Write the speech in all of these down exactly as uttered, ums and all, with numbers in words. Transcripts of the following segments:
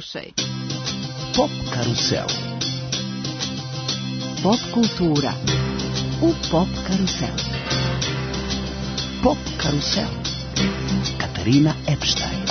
slušaj. Pop karusel. Pop kultura u Pop karusel. Pop karusel. Katarina Epštajn.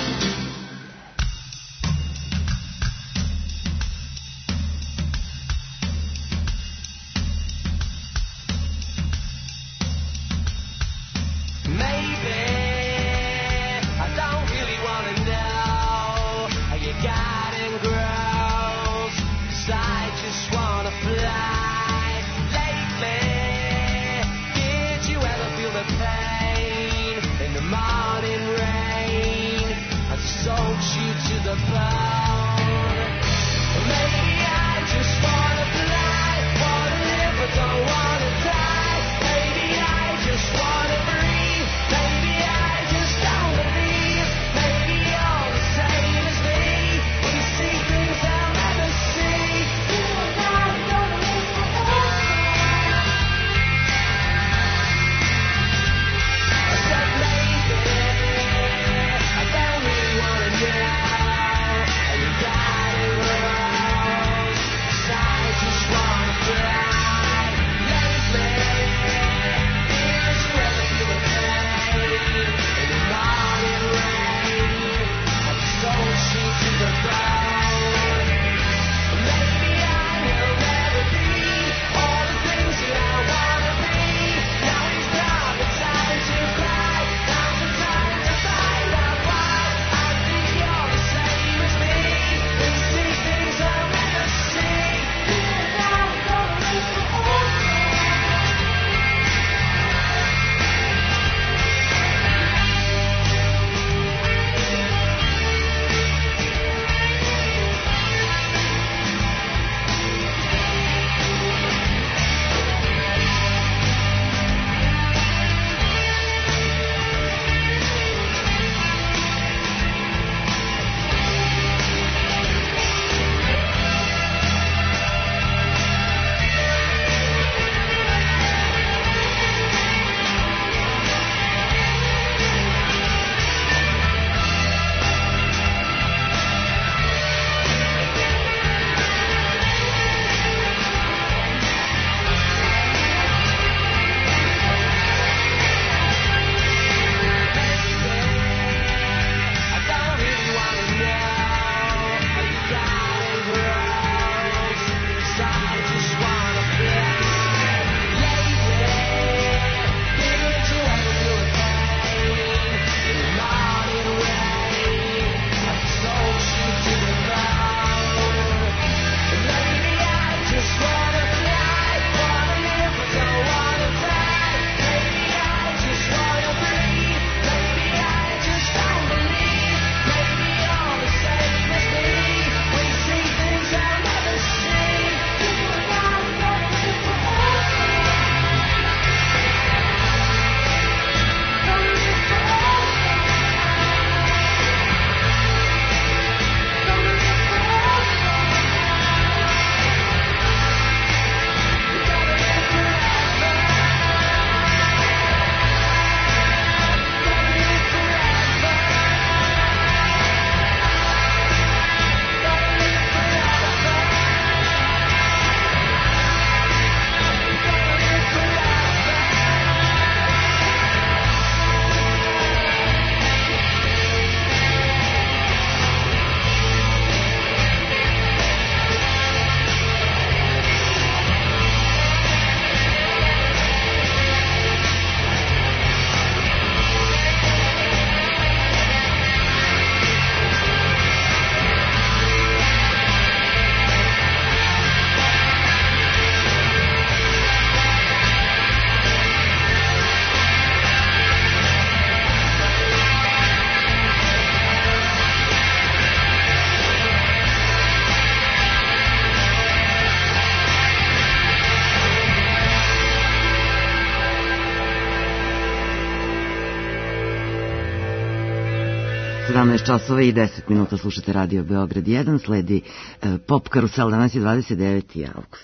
sedamnaest časova i deset minuta, slušate Radio Beograd jedan, sledi uh, Pop karusel, danas je dvadeset deveti avgust.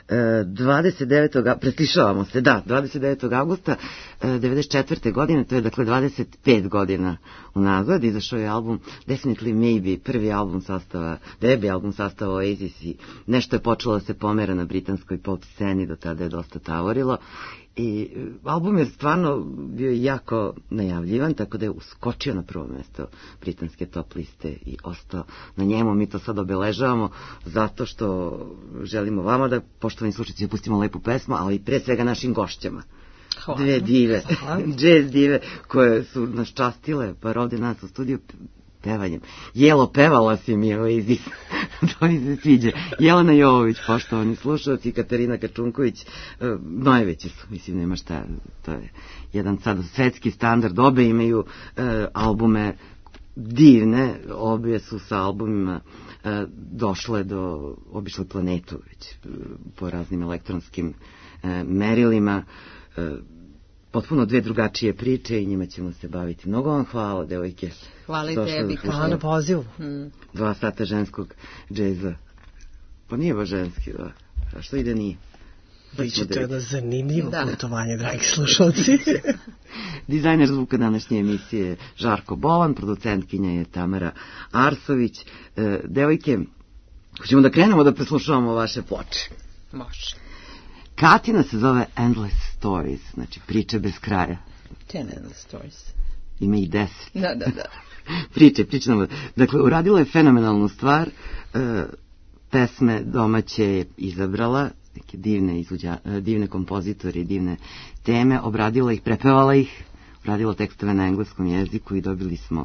dvadeset devetog preslišavamo se, da, dvadeset devetog avgusta devedeset četvrte godine, to je dakle dvadeset pet godina unazad, izašao je album Definitely Maybe, prvi album sastava, debi album sastava Oasis i nešto je počelo da se pomera na britanskoj pop sceni, do tada je dosta tavorilo. I album je stvarno bio jako najavljivan, tako da je uskočio na prvo mesto britanske top liste i ostao na njemu. Mi to sad obeležavamo zato što želimo vama da, poštovani slušatelji, pustimo lepu pesmu, ali pre svega našim gošćama. Hvala. Dve dive, jazz dive koje su nas častile, pa ovde nas u studiju pevanjem. Jelo, pevala si mi, Oasis, to mi se sviđa. Jelena Jovović, poštovani slušalci, Katarina Kačunković, e, najveći su, mislim, nema šta, to je jedan sad svetski standard, obe imaju e, albume divne, obe su sa albumima e, došle do, obišle planetu već e, po raznim elektronskim e, merilima, e, potpuno dve drugačije priče i njima ćemo se baviti. Mnogo vam hvala, devojke. Hvala i tebi. Hvala na pozivu. Hmm. Dva sata ženskog džeza. Pa nije baš ženski, da. A što ide nije? Biće to jedno zanimljivo da. putovanje, dragi slušalci. Dizajner zvuka današnje emisije je Žarko Bovan, producentkinja je Tamara Arsović. E, devojke, hoćemo da krenemo da preslušavamo vaše ploče. Može. Katina se zove Endless Stories, znači priče bez kraja. Ten Endless Stories. Ima i deset. Da, da, da. priče, priče nam. Dakle, uradila je fenomenalnu stvar, e, pesme domaće je izabrala, neke divne, izvođa, divne kompozitori, divne teme, obradila ih, prepevala ih, uradila tekstove na engleskom jeziku i dobili smo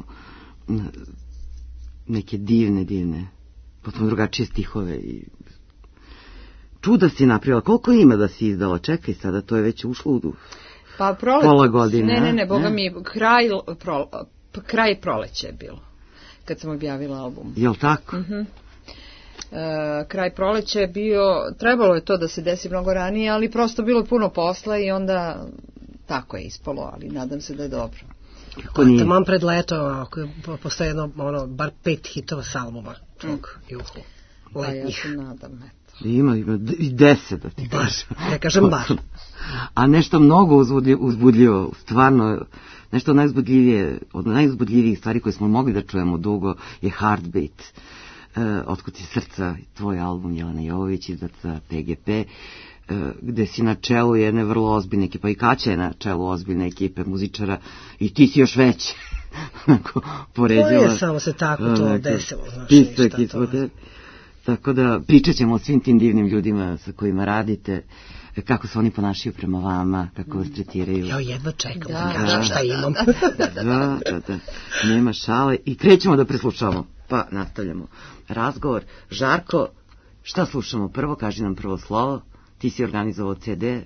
neke divne, divne, potpuno drugačije stihove i čuda si napravila. Koliko ima da si izdala? Čekaj sada, to je već ušlo u pa prole... pola godine. Ne, ne, ne, boga ne? mi, kraj, pro... kraj proleće je bilo, kad sam objavila album. Jel tako? Mhm. E, kraj proleća je bio, trebalo je to da se desi mnogo ranije, ali prosto bilo puno posla i onda tako je ispalo, ali nadam se da je dobro. Kako nije? Taman pred leto, ako postoje jedno, ono, bar pet hitova s albuma, čog mm. juhu, letnjih. Pa ja se nadam, eto. Ima, ima i deset, da ti kažem. Ne kažem bar. A nešto mnogo uzbudljivo, stvarno, nešto najuzbudljivije, od najuzbudljivijih stvari koje smo mogli da čujemo dugo je Heartbeat. Uh, Otkud ti srca, tvoj album Jelena Jovović, izdat za P G P, uh, gde si na čelu jedne vrlo ozbiljne ekipe, pa i Kaća je na čelu ozbiljne ekipe muzičara i ti si još veći. Poređala. To je samo se tako to uh, desilo. Znači, to te, tako da pričat ćemo o svim tim divnim ljudima sa kojima radite, kako se oni ponašaju prema vama, kako vas tretiraju. Ja jedva čekam da kažem šta imam. Da, da, da, nema šale i krećemo da preslušamo. Pa nastavljamo razgovor. Žarko, šta slušamo prvo? Kaži nam prvo slovo. Ti si organizovao C D.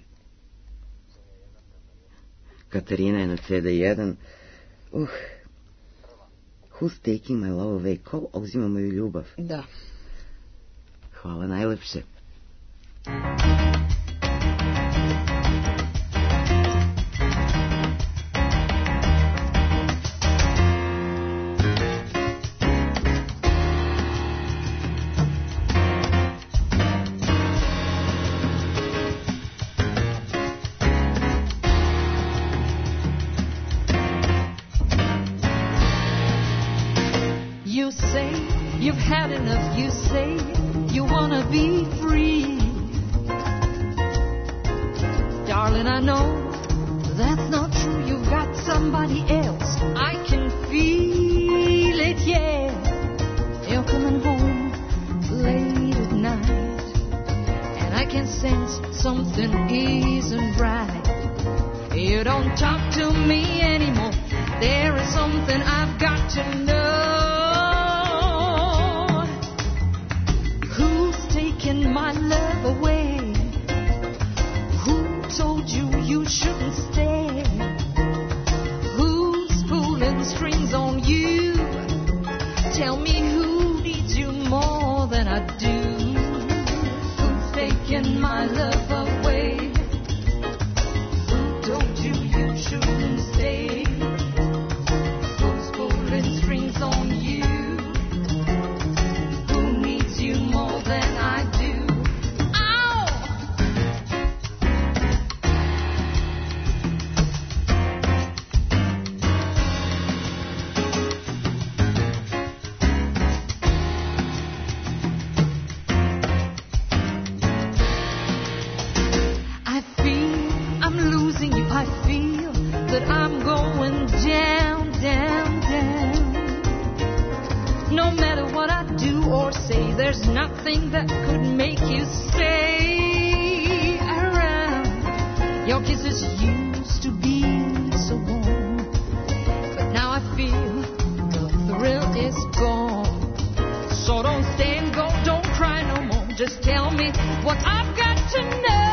Katarina je na C D jedan. Uh. Who's taking my love away? Ko uzima moju ljubav? Da. Hvala najlepše. You've had enough, you say, you wanna be free. Darling, I know that's not true. You've got somebody else. I can feel it, yeah. You're coming home late at night, and I can sense something isn't right. You don't talk to me anymore. There is something I've got to know. My love away. Who told you you shouldn't stay? Who's pulling strings on you? Tell me who needs you more than I do. Who's taking my love away? Who told you you shouldn't stay? Who's pulling strings on you? Who needs you more than I do? that I'm going down, down, down. No matter what I do or say, there's nothing that could make you stay around. Your kisses used to be so warm, but now I feel the thrill is gone. So don't stay and go, don't cry no more. Just tell me what I've got to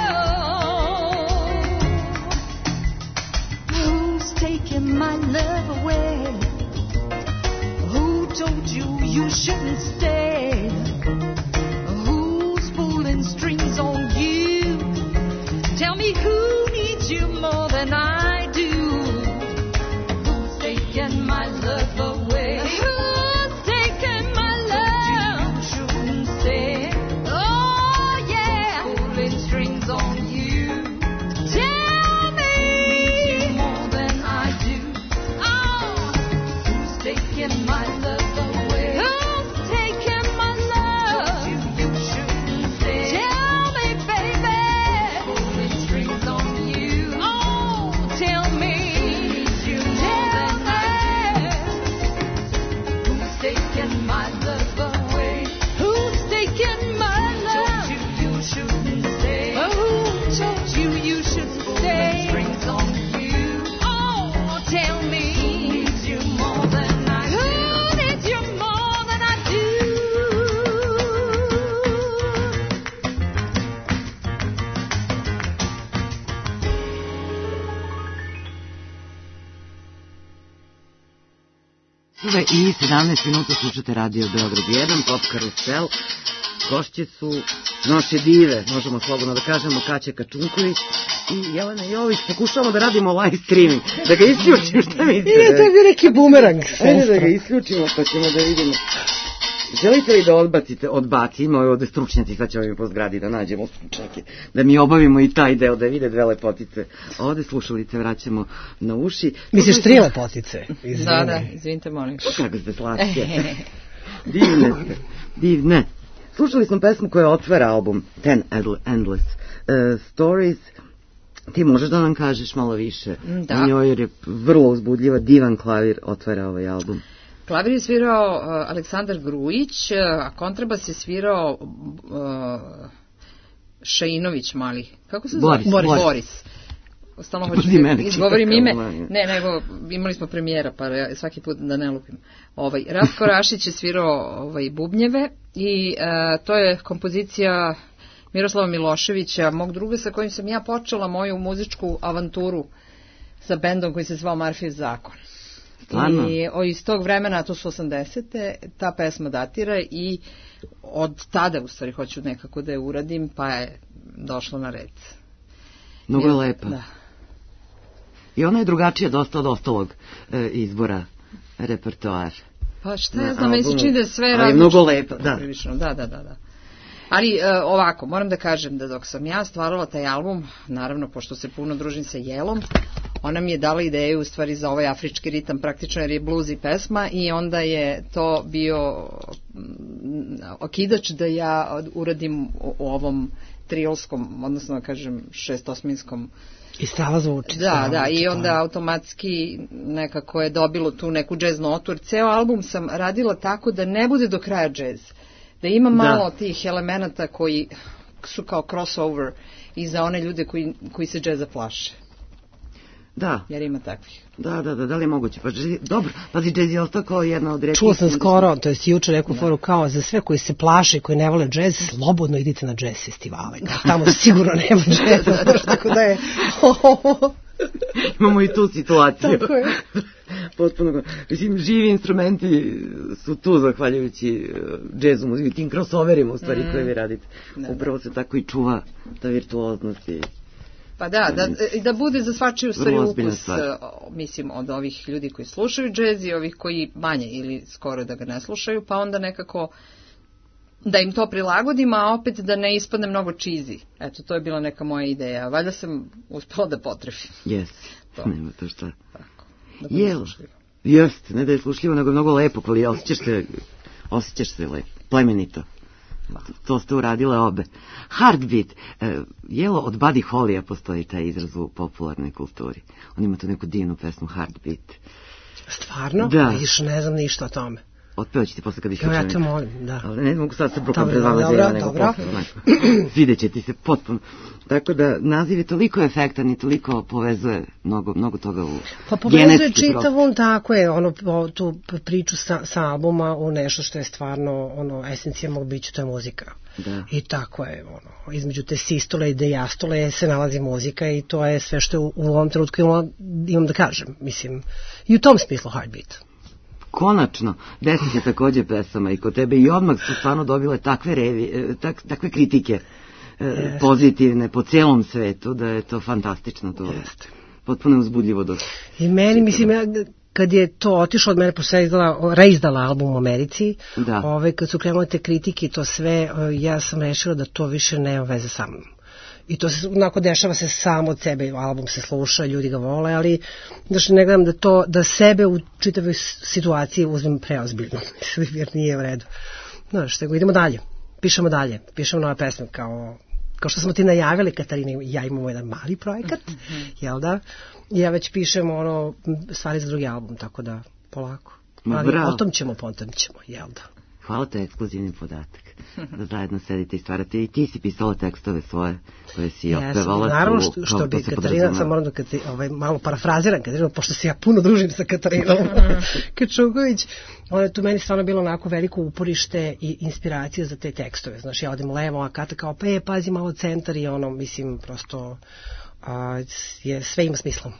know. Who's taking my love away? Who told you you shouldn't stay? Who's pulling strings on you? Tell me who needs you more than I do? Who's taking my love away? Who's taking my love? You shouldn't stay. Oh yeah, pulling strings on you. Tell me who needs you more than I do? Oh, who's taking my love away? Who's taking my love? You, you shouldn't stay. Tell me, baby, pulling strings on you. Oh, tell me who needs you more than I do? Who's taking my love away? Who's taking my love? Who told you you shouldn't stay? Oh, who told you you shouldn't stay? Strings on you. Oh, tell me who needs you more than I do? Who needs you more than I do? Ove i sedamnaest minuta slušate Radio Beograd jedan, Pop Karusel. Gošće su naše dive, možemo slobodno da kažemo, Kaća Kačunković i Jelena Jović. Pokušavamo da radimo live streaming, da ga isključimo, šta mislite? Nije, to je bio neki bumerang. Ajde da ga isključimo pa ćemo da vidimo. Želite li da odbacite, odbacimo ovde stručnjaci, sad ćemo mi po zgradi da nađemo stručnjake, da mi obavimo i taj deo, da vide dve lepotice. Ovde slušalice vraćamo na uši. Misliš tri lepotice? Izvini. Da, da, izvinite, molim. Kako ste slatke. Divne ste, divne. Slušali smo pesmu koja otvara album Ten Endless uh, Stories. Ti možeš da nam kažeš malo više Da. o njoj, jer je vrlo uzbudljiva, divan klavir otvara ovaj album. Klavir je svirao uh, Aleksandar Grujić, a kontrabas je svirao uh, Šainović mali. Kako se zove? Boris, Boris. Boris. Stalno Ti hoću pazi mene, da izgovorim ime. čekaj, manje. Ne, nego imali smo premijera, pa ja svaki put da ne lupim. Ovaj, Ratko Rašić je svirao ovaj, bubnjeve i uh, to je kompozicija Miroslava Miloševića, mog druga sa kojim sam ja počela moju muzičku avanturu sa bendom koji se zvao Marfijev zakon. Stvarno? I o, iz tog vremena, to su osamdesete, ta pesma datira i od tada u stvari hoću nekako da je uradim, pa je došlo na red. Mnogo je lepa. Da. I ona je drugačija dosta od ostalog e, izbora repertoara. Pa šta Na ja znam, meni se albumu. čini da je sve Ali je različito. mnogo lepa, da. Prilično, da, da, da, da. Ali e, ovako, moram da kažem da dok sam ja stvarala taj album, naravno, pošto se puno družim sa Jelom, ona mi je dala ideju u stvari za ovaj afrički ritam, praktično jer je blues i pesma, i onda je to bio mm, okidač da ja uradim u, u ovom triolskom, odnosno da kažem šestosminskom. I strava zvuči. Da, strava da, zvuči, i to onda je. automatski nekako je dobilo tu neku džez notu, jer ceo album sam radila tako da ne bude do kraja džez. Da ima malo Da. tih elemenata koji su kao crossover i za one ljude koji, koji se džeza plaše. Da, Jer ima takvih. da, da, da, da li je moguće? Pa, džez- dobro, pazi, džez je ostao kao jedna od retkih... Čuo sam skoro, to jest juče neku foru kao za sve koji se plaše, koji ne vole džez, slobodno idite na džez festivale. Kao tamo sigurno nema džeza, znaš, tako da je... Imamo i tu situaciju. Tako je. Potpuno, mislim, živi instrumenti su tu zahvaljujući uh, džezu muziku, tim crossoverima u stvari mm. koje vi radite. Da, Upravo se tako i čuva ta virtuoznost i... Pa da, da, da bude za svačiju stvari Vrlo ozbiljna ukus, stvar. eh, mislim, od ovih ljudi koji slušaju džez i ovih koji manje ili skoro da ga ne slušaju, pa onda nekako da im to prilagodim, a opet da ne ispadne mnogo cheesy. Eto, to je bila neka moja ideja. Valjda sam uspela da potrefim. Yes, To. nema to šta. Tako, da bude Jel, slušljivo. jest, ne da je slušljivo, nego mnogo lepo, ali osjećaš se, osjećaš se lepo, plemenito. To ste uradile obe. Heartbeat, e, jelo od Buddy Hollya postoji taj izraz u popularnoj kulturi. On ima tu neku divnu pesmu Heartbeat. Stvarno? Da. Vidiš, ne znam ništa o tome. Otpevat ću ti posle kad ih Ja, ja te molim, da. Ali ne mogu sad se brukom Dobro, pred vama dobro, zela, nego dobro. posle, znaš. Svidjet će ti se potpuno. Tako da naziv je toliko efektan i toliko povezuje mnogo, mnogo toga u Pa povezuje genetski čitav prostor. on, tako je, ono, o, tu priču sa, sa albuma u nešto što je stvarno, ono, esencija mog bića, to je muzika. Da. I tako je, ono, između te sistole i dijastole se nalazi muzika i to je sve što je u, u ovom trenutku imam, imam da kažem, mislim, i u tom smislu Heartbeat. Konačno, deset je takođe pesama i kod tebe i odmah su stvarno dobile takve, revi, tak, takve kritike e, pozitivne po celom svetu da je to fantastično. To Jeste. Potpuno je uzbudljivo dok... I meni, mislim, ja, kad je to otišlo od mene, pošto ja izdala, reizdala album u Americi, Da. ove, kad su krenule te kritike i to sve, ja sam rešila da to više nema veze sa mnom. I to se onako dešava se samo od sebe, album se sluša, ljudi ga vole, ali znači ne gledam da to, da sebe u čitavoj situaciji uzmem preozbiljno, jer nije u redu. Znaš, nego idemo dalje, pišemo dalje, pišemo nove pesme, kao, kao što smo ti najavili, Katarina i ja imamo jedan mali projekat, mm-hmm. jel da? I ja već pišemo ono, stvari za drugi album, tako da polako. Ma, ali bravo. o tom ćemo, potom ćemo, jel da? Hvala, to je ekskluzivni podatak. Da zajedno sedite i stvarate. I ti si pisala tekstove svoje koje si otpevala. Yes, naravno tu, što, što kao bi to se Katarina, podrazumeva. sam moram da Kati, ovaj, malo parafraziram Katarinu, pošto se ja puno družim sa Katarinom Kačugović, ona je tu meni stvarno bilo onako veliko uporište i inspiracija za te tekstove. Znaš, ja odem levo, a Kata kao, pa je, pazi malo centar i ono, mislim, prosto a, je, sve ima smisla.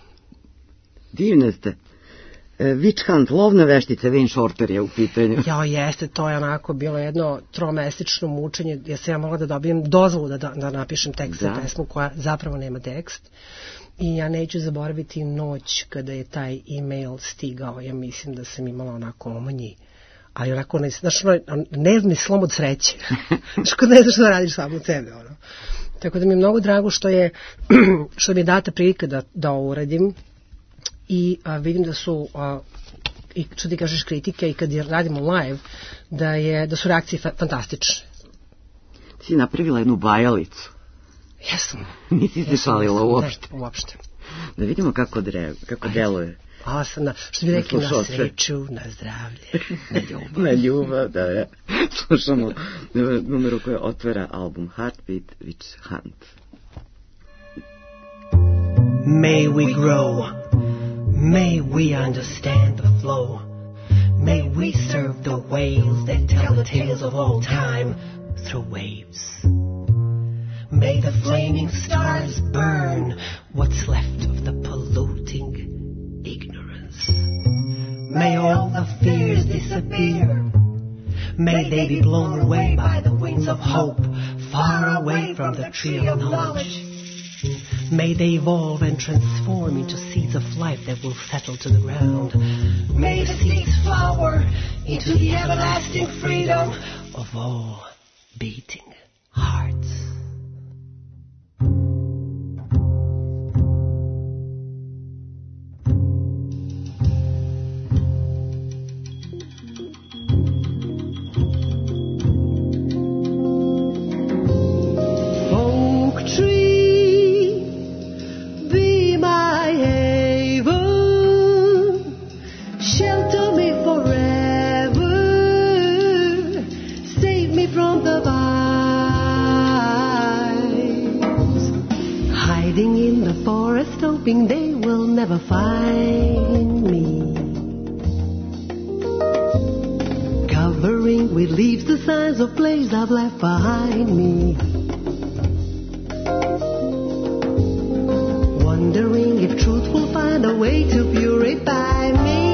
Divne ste. E, Witch Hunt, lovna veštica, Wayne Shorter je u pitanju. Jao, jeste, to je onako bilo jedno tromesечно mučenje, jer sam ja mogla da dobijem dozvolu da, da, da napišem tekst za Da. pesmu koja zapravo nema tekst. I ja neću zaboraviti noć kada je taj e-mail stigao, ja mislim da sam imala onako omanji, ali onako, ne, znaš, ono, nervni slom od sreće. Znaš, kod ne znaš šta radiš sam od sebe, ono. Tako da mi je mnogo drago što je, što mi je data prilika da, da ovo uradim. I a, vidim da su a, i što ti kažeš kritike i kad je radimo live da je da su reakcije fa- fantastične. Ti si napravila jednu bajalicu. Jesam. Nisi se šalila uopšte. Ne, uopšte. Da vidimo kako, dre, kako deluje. A sam na, što bi rekli, na slušaoce. sreću, na zdravlje, na ljubav. Na ljubav, da je. Slušamo numeru koja otvara album Heartbeat, Witch Hunt. May we grow, may we understand the flow, may we serve the whales that tell the tales of all time through waves. May the flaming stars burn what's left of the polluting ignorance. May all the fears disappear. May they be blown away by the wings of hope, far away from the tree of knowledge. May they evolve and transform into seeds of life that will settle to the ground. May the seeds flower into the everlasting freedom of all beating hearts. Oak tree, be my haven, shelter me forever, save me from the vines. Hiding in the forest, hoping they will never find me. Covering with leaves the signs of place I've left behind me. Wondering if truth will find a way to purify me.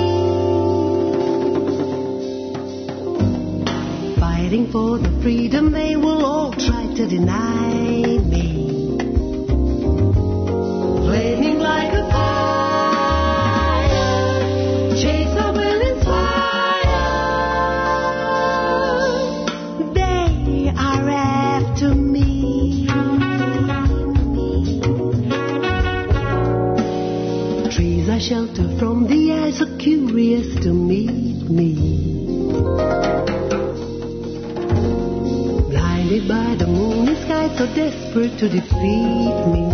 Fighting for the freedom they will all try to deny me. Flaming like a fire, chase I will inspire. They are after me. Trees are shelter from the eyes so curious to meet me. so desperate to defeat me.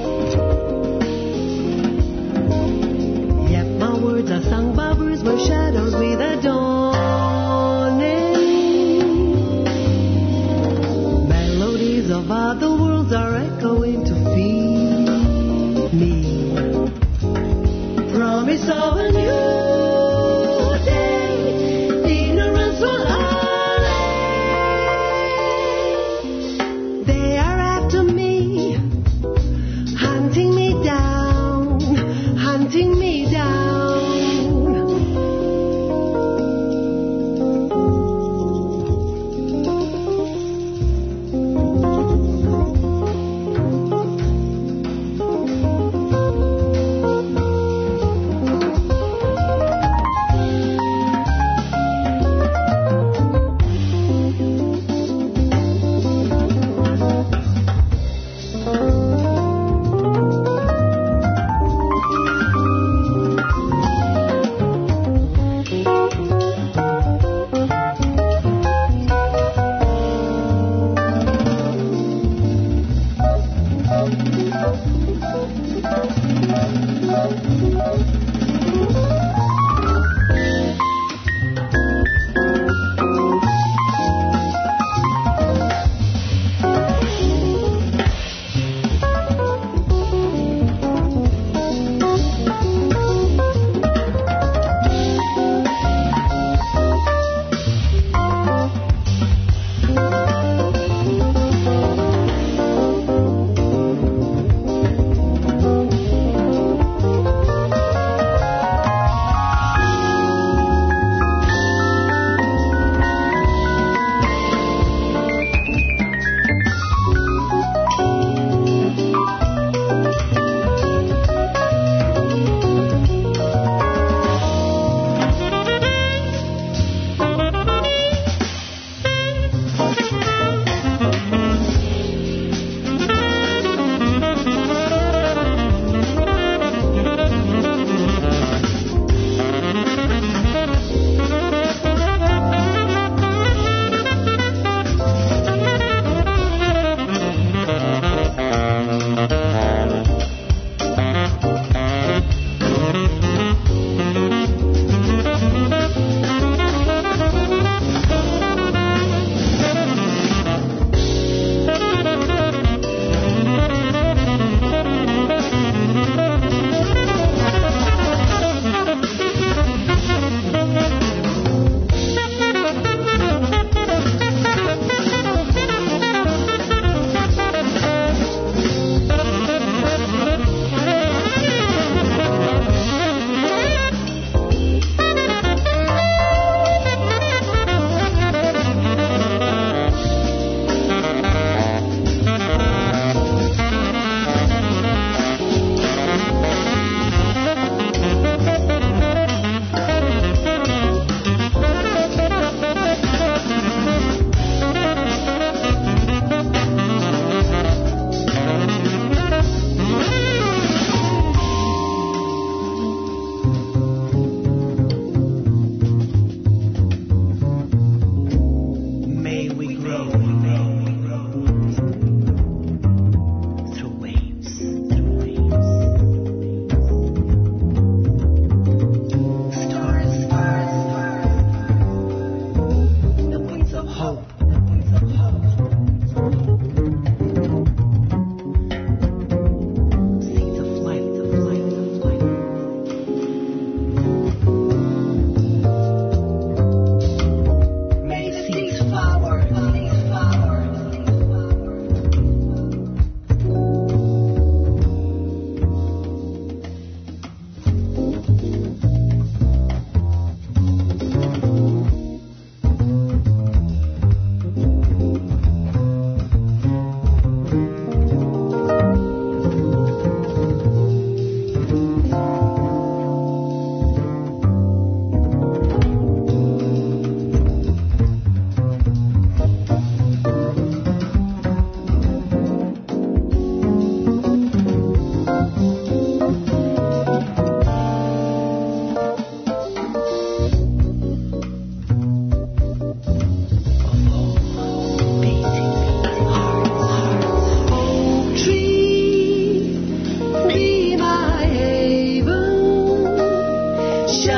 Yet my words are sung by birds where shadows with a dawning. Melodies of other worlds are echoing to feed me. Promise of a new day, ignorance will allay. They are after me, hunting me down, hunting me down.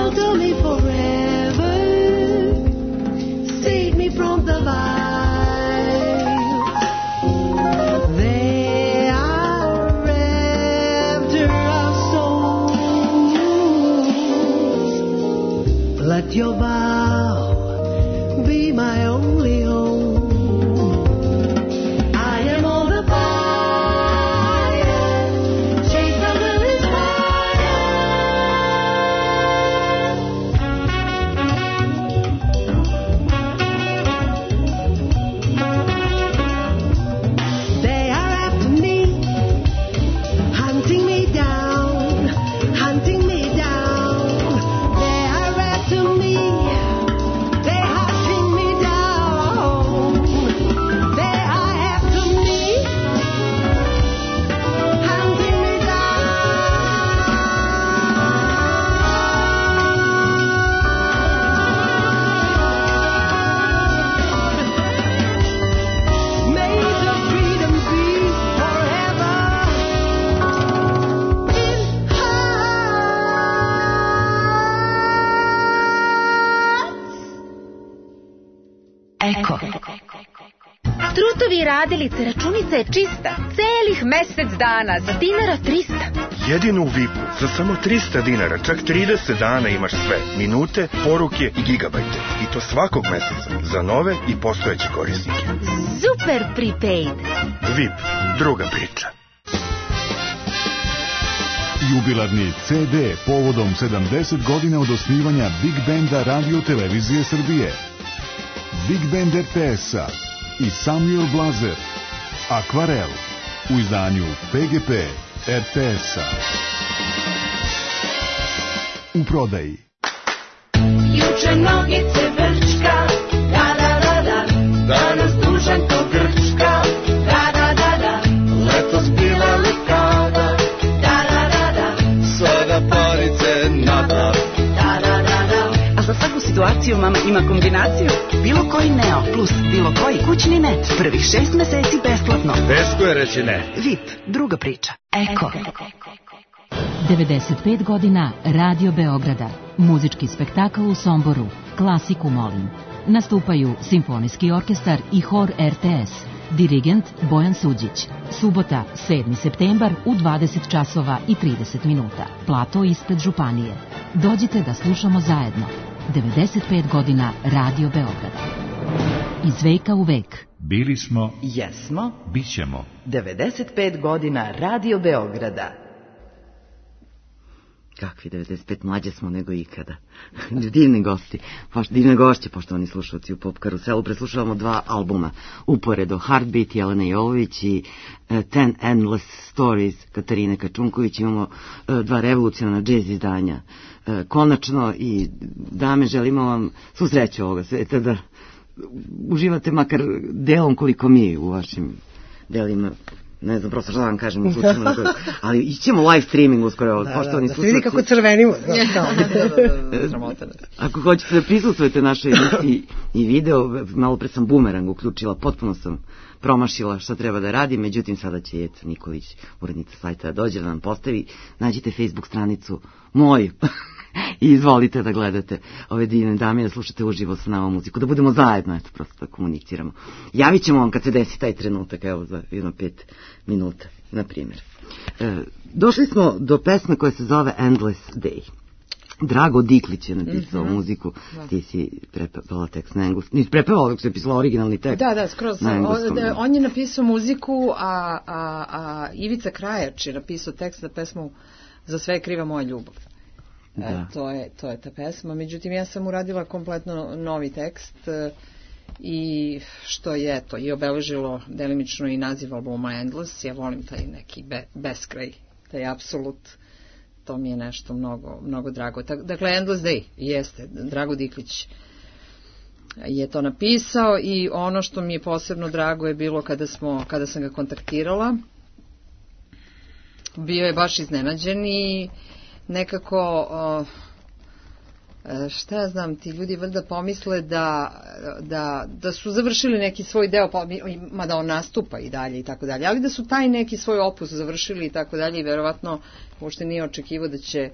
shelter me forever, save me from the violence. They are after our souls. Let your vow be my only home. I am on the fire, chase the wilderness They are after me, hunting me down, hunting me down. They are after me, they hunting me down. They are after me, hunting me down. May the freedom be forever in hearts. Eko. Trutovi radilice, računica je čista. Celih mesec dana, za dinara trista. Jedino u Vipu, za samo trista dinara, čak trideset dana imaš sve. Minute, poruke i gigabajte. I to svakog meseca, za nove i postojeće korisnike. Super prepaid. Vip, druga priča. Jubilarni ce de povodom sedamdeset godina od osnivanja Big Benda Radio Televizije Srbije. Big Band er te es-a i Samuel Blazer. Akvarel u izdanju pe ge pe er te es-a. U prodaji. Juče nogice Grčka, da da da da, danas dužan ko Grčka, da da da da, letos bila lekada, da da da da, sada parice nada, da da da da. A za svaku situaciju mama ima kombinaciju. Bilo koji Neo plus bilo koji kućni net. Prvih šest meseci besplatno. Teško je reći ne. Vip, druga priča. Eko. devedeset pet godina Radio Beograda. Muzički spektakl u Somboru. Klasiku molim. Nastupaju Simfonijski orkestar i hor er te es. Dirigent Bojan Suđić. Subota, sedmi septembar u dvadeset časova i trideset minuta. Plato ispred Županije. Dođite da slušamo zajedno. devedeset pet godina Radio Beograda. Iz veka u vek. Bili smo, Jesmo. bićemo. devedeset pet godina Radio Beograda. Kakvi devedeset pet, mlađe smo nego ikada. Divni gosti, pošto, divne gošće, poštovani slušalci u Pop Karuselu. Preslušavamo dva albuma uporedo, Heartbeat Jelena Jovović i uh, Ten Endless Stories Katarine Kačunković. Imamo uh, dva revolucionarna džez izdanja. Uh, konačno i dame, želimo vam svu sreću ovoga sveta, da uživate makar delom koliko mi u vašim delima. Ne znam, prosto što da vam kažem, ali ićemo live streaming uskoro. Da, da, da se vidi kako crvenimo. Ako hoćete da prisustvujete našoj emisiji i video, malo pre sam bumerang uključila, potpuno sam promašila šta treba da radi, međutim sada će Jeca Nikolić, urednica sajta, da dođe da nam postavi. Nađite Facebook stranicu moju i izvolite da gledate ove divne dame, da slušate uživo sa nama muziku, da budemo zajedno, eto, prosto da komuniciramo. Javit ćemo vam kad se desi taj trenutak, evo, za jedno pet minuta, na primjer. E, došli smo do pesme koja se zove Endless Day. Drago Diklić je napisao mm-hmm. muziku, da. Ti si prepevala tekst na engleskom, nisi prepevala dok si pisala originalni tekst. Da, da, skroz. On, on je napisao muziku, a, a, a Ivica Krajač je napisao tekst za pesmu Za sve je kriva moja ljubav. E, to, je, to je ta pesma. Međutim, ja sam uradila kompletno novi tekst e, i što je to i obeležilo delimično i naziv albuma Endless. Ja volim taj neki be, beskraj, taj apsolut. To mi je nešto mnogo, mnogo drago. Dakle, Endless Day jeste. Drago Diklić je to napisao i ono što mi je posebno drago je bilo kada, smo, kada sam ga kontaktirala. Bio je baš iznenađen i nekako, šta ja znam, ti ljudi valjda pomisle da, da, da su završili neki svoj deo, pa, mada on nastupa i dalje i tako dalje, ali da su taj neki svoj opus završili i tako dalje i verovatno uopšte nije očekivao da će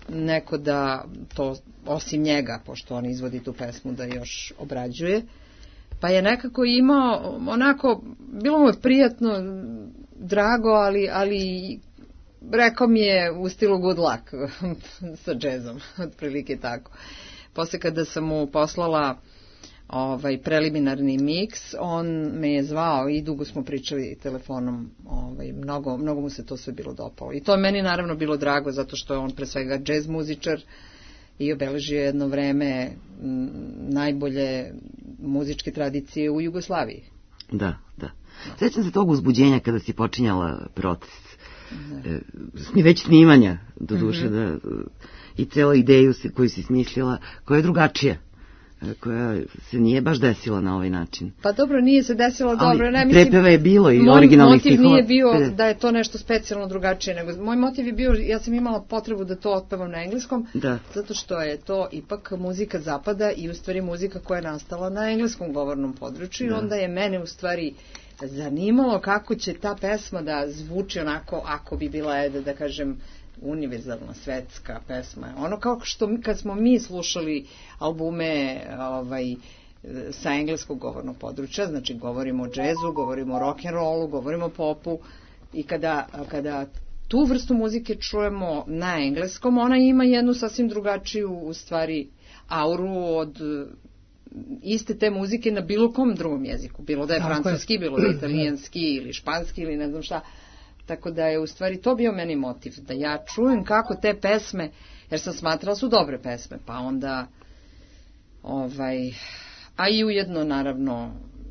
neko da to, osim njega, pošto on izvodi tu pesmu, da još obrađuje. Pa je nekako imao, onako, bilo mu je prijatno, drago, ali, ali rekao mi je u stilu good luck sa džezom, otprilike tako. Posle kada sam mu poslala ovaj preliminarni miks, on me je zvao i dugo smo pričali telefonom, ovaj, mnogo, mnogo mu se to sve bilo dopalo. I to je meni naravno bilo drago, zato što je on pre svega džez muzičar i obeležio jedno vreme m, najbolje muzičke tradicije u Jugoslaviji. Da, da. Sjećam se tog uzbuđenja kada si počinjala proces. E, smi već snimanja, do duše, mm-hmm. da, i cela ideju koju si smislila, koja je drugačija, koja se nije baš desila na ovaj način. Pa dobro, nije se desilo ali dobro. Ne, mislim, prepeva je bilo i originalnih stihova. Moj motiv nije bio da je to nešto specijalno drugačije, nego moj motiv je bio, ja sam imala potrebu da to otpevam na engleskom, da. Zato što je to ipak muzika zapada i u stvari muzika koja je nastala na engleskom govornom području, da. I onda je mene u stvari zanimalo kako će ta pesma da zvuči onako, ako bi bila, da, da kažem, univerzalna svetska pesma. Ono kao što kad smo mi slušali albume ovaj, sa engleskog govornog područja, znači govorimo o džezu, govorimo o rock'n'rollu, govorimo o popu, i kada, kada tu vrstu muzike čujemo na engleskom, ona ima jednu sasvim drugačiju u stvari auru od iste te muzike na bilo kom drugom jeziku, bilo da je francuski, bilo da je italijanski ili španski ili ne znam šta. Tako da je u stvari to bio meni motiv, da ja čujem kako te pesme, jer sam smatrala su dobre pesme, pa onda, ovaj, a i ujedno naravno,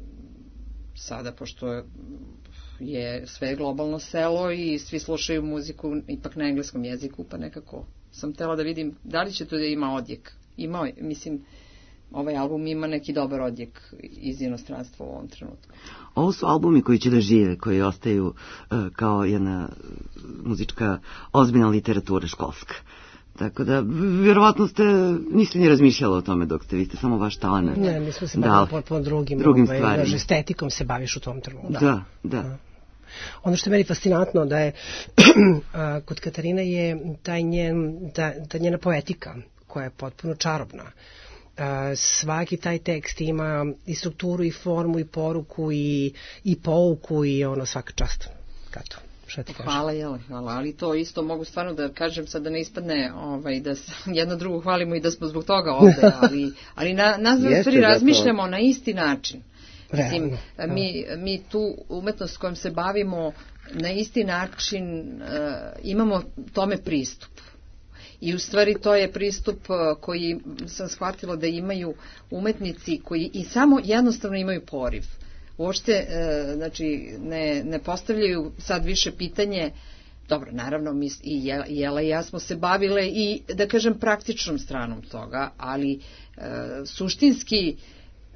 sada pošto je sve globalno selo i svi slušaju muziku ipak na engleskom jeziku, pa nekako sam htjela da vidim da li će to da ima odjek. Imao, mislim, ovaj album ima neki dobar odjek iz inostranstva u ovom trenutku. Ovo su albumi koji će da žive, koji ostaju uh, kao jedna muzička ozbiljna literatura školska. Tako da, vjerovatno ste, niste ni razmišljali o tome dok ste, vi ste samo vaš talent. Ne, mi smo se bavili potpuno drugim, drugim ovaj, stvarima. Estetikom se baviš u tom trenutku. Da, da. da. Ono što je meni fascinantno da je kod Katarine je taj njen, ta, ta njena poetika koja je potpuno čarobna. Uh, svaki taj tekst ima i strukturu i formu i poruku i, i pouku i ono svaka čast. Kato, šta ti kažem? Hvala, jel, hvala, ali to isto mogu stvarno da kažem sad da ne ispadne ovaj, da jedno drugo hvalimo i da smo zbog toga ovde, ali, ali na, nas u stvari razmišljamo to na isti način. Mislim, mi, mi tu umetnost kojom se bavimo na isti način uh, imamo tome pristup. I u stvari to je pristup koji sam shvatila da imaju umetnici koji i samo jednostavno imaju poriv. Uopšte, znači, ne, ne postavljaju sad više pitanje, dobro, naravno, mi i Jela i ja smo se bavile i, da kažem, praktičnom stranom toga, ali e, suštinski, e,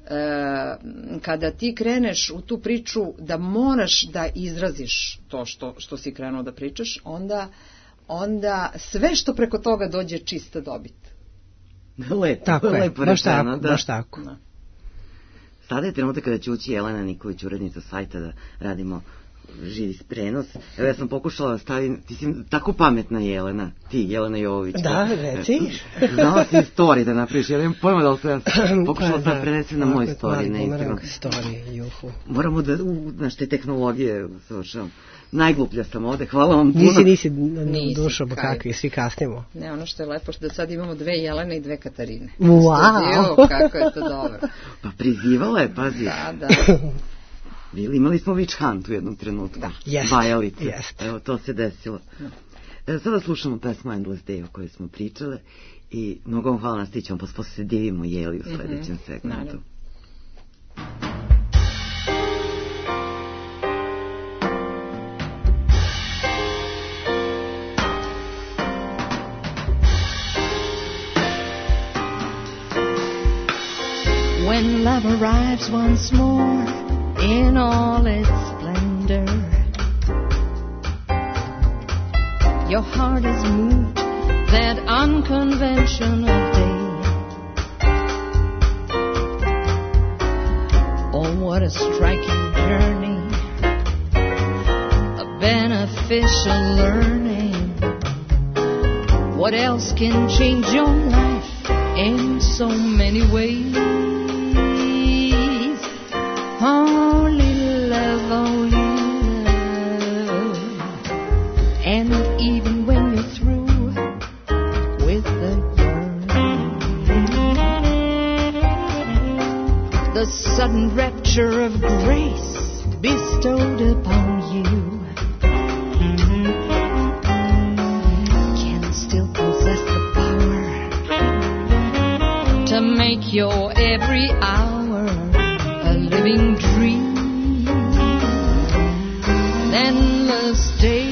kada ti kreneš u tu priču da moraš da izraziš to što, što si krenuo da pričaš, onda onda sve što preko toga dođe čista dobit. Lepo, tako je, lepo baš rečeno, tako, da. baš tako. Da. Sada je trenutak kada će ući Jelena Nikolić, urednica sajta, da radimo živi prenos. Evo ja sam pokušala da stavim, ti si tako pametna Jelena, ti Jelena Jovović. Da, reci. Znala si story da napraviš, ja nemam pojma da li sam pokušala da prenesem na moj story. Na Instagram. Story, juhu. Moramo da, u, znaš, te tehnologije savršavam. Najgluplja sam ovde, hvala vam puno. Nisi, nisi, nisi dušo, bo kakvi, svi kasnimo. Ne, ono što je lepo, što da sad imamo dve Jelene i dve Katarine. Wow! Kako je to dobro. Pa prizivala je, pazi. Da, da. Bili, imali smo witch hunt u jednom trenutku. Da, jest, Bajalice. jest. Evo, to se desilo. Da. E, sada slušamo pesmu Endless Day o kojoj smo pričale i mnogo vam hvala, nastićemo, pa posle se divimo Jeli u sledećem mm-hmm. segmentu. Naravno. When love arrives once more in all its splendor, your heart is moved that unconventional day. Oh, what a striking journey, a beneficial learning. What What else can change your life in so many ways? Only love, only love. And even when you're through with the yearning, the sudden rapture of grace bestowed upon you can still possess the power to make your every hour a living dream, an endless day.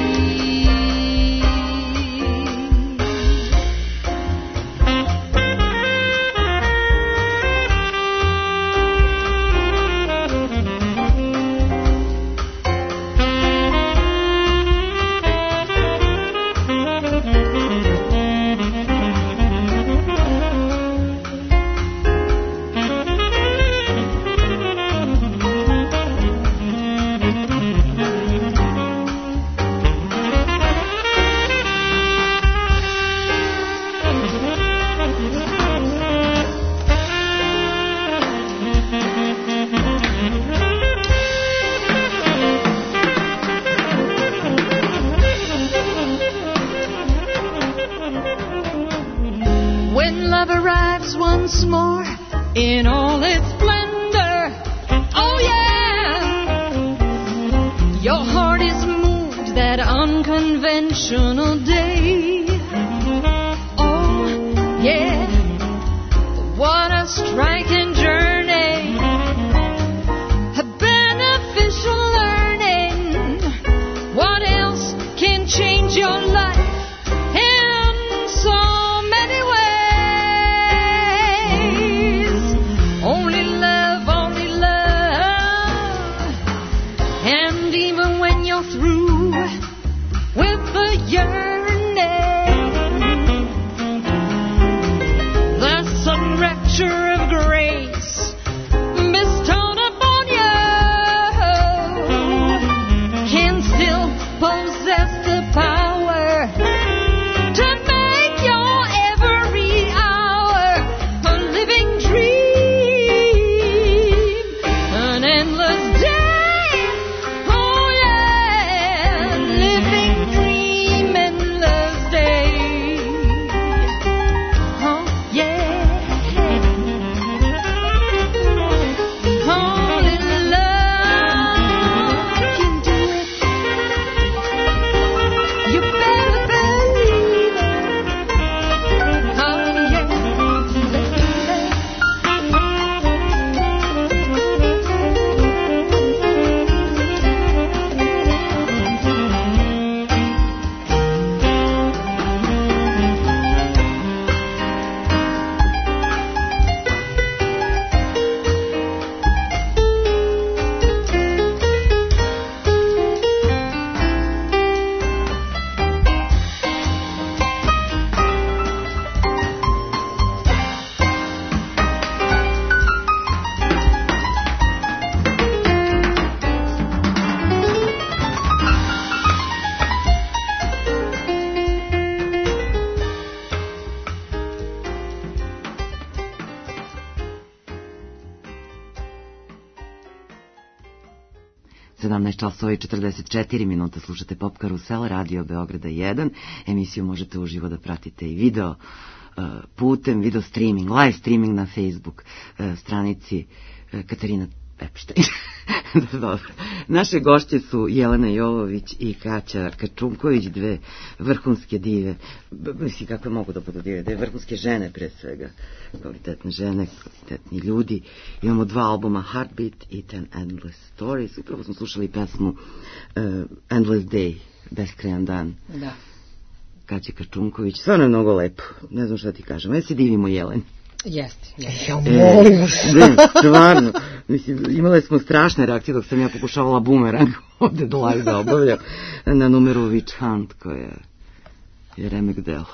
Once more in all its splendor, oh yeah, your heart is moved that unconventional day, oh yeah, what a striking journey, a beneficial learning, what else can change your life in so of grace bestowed upon you can still possess the power to make your every hour a living dream, an endless day, oh yeah, living dream, endless day, oh yeah. sedamnaest časova i četrdeset četiri minuta slušate Pop Karusel, Radio Beograda jedan. Emisiju možete uživo da pratite i video uh, putem, video streaming, live streaming na Facebook uh, stranici uh, Katarina Epštajn. Dobro. Naše gošće su Jelena Jovović i Kaća Kačunković, dve vrhunske dive. Mislim, kakve mogu da budu dive? Dve vrhunske žene, pre svega. Kvalitetne žene, kvalitetni ljudi. Imamo dva albuma, Heartbeat i Ten Endless Stories. Upravo smo slušali pesmu uh, Endless Day, Beskrajan dan. Da. Kaća Kačunković. Stvarno je mnogo lepo. Ne znam šta ti kažem. Ja se divimo, Jeleni. Jeste. Jeste. Ja molim vas. Ne, stvarno. Mislim, imali smo strašne reakcije dok sam ja pokušavala bumerang ovde do live da obavljam na numeru Witch Hunt, koja je remek delo.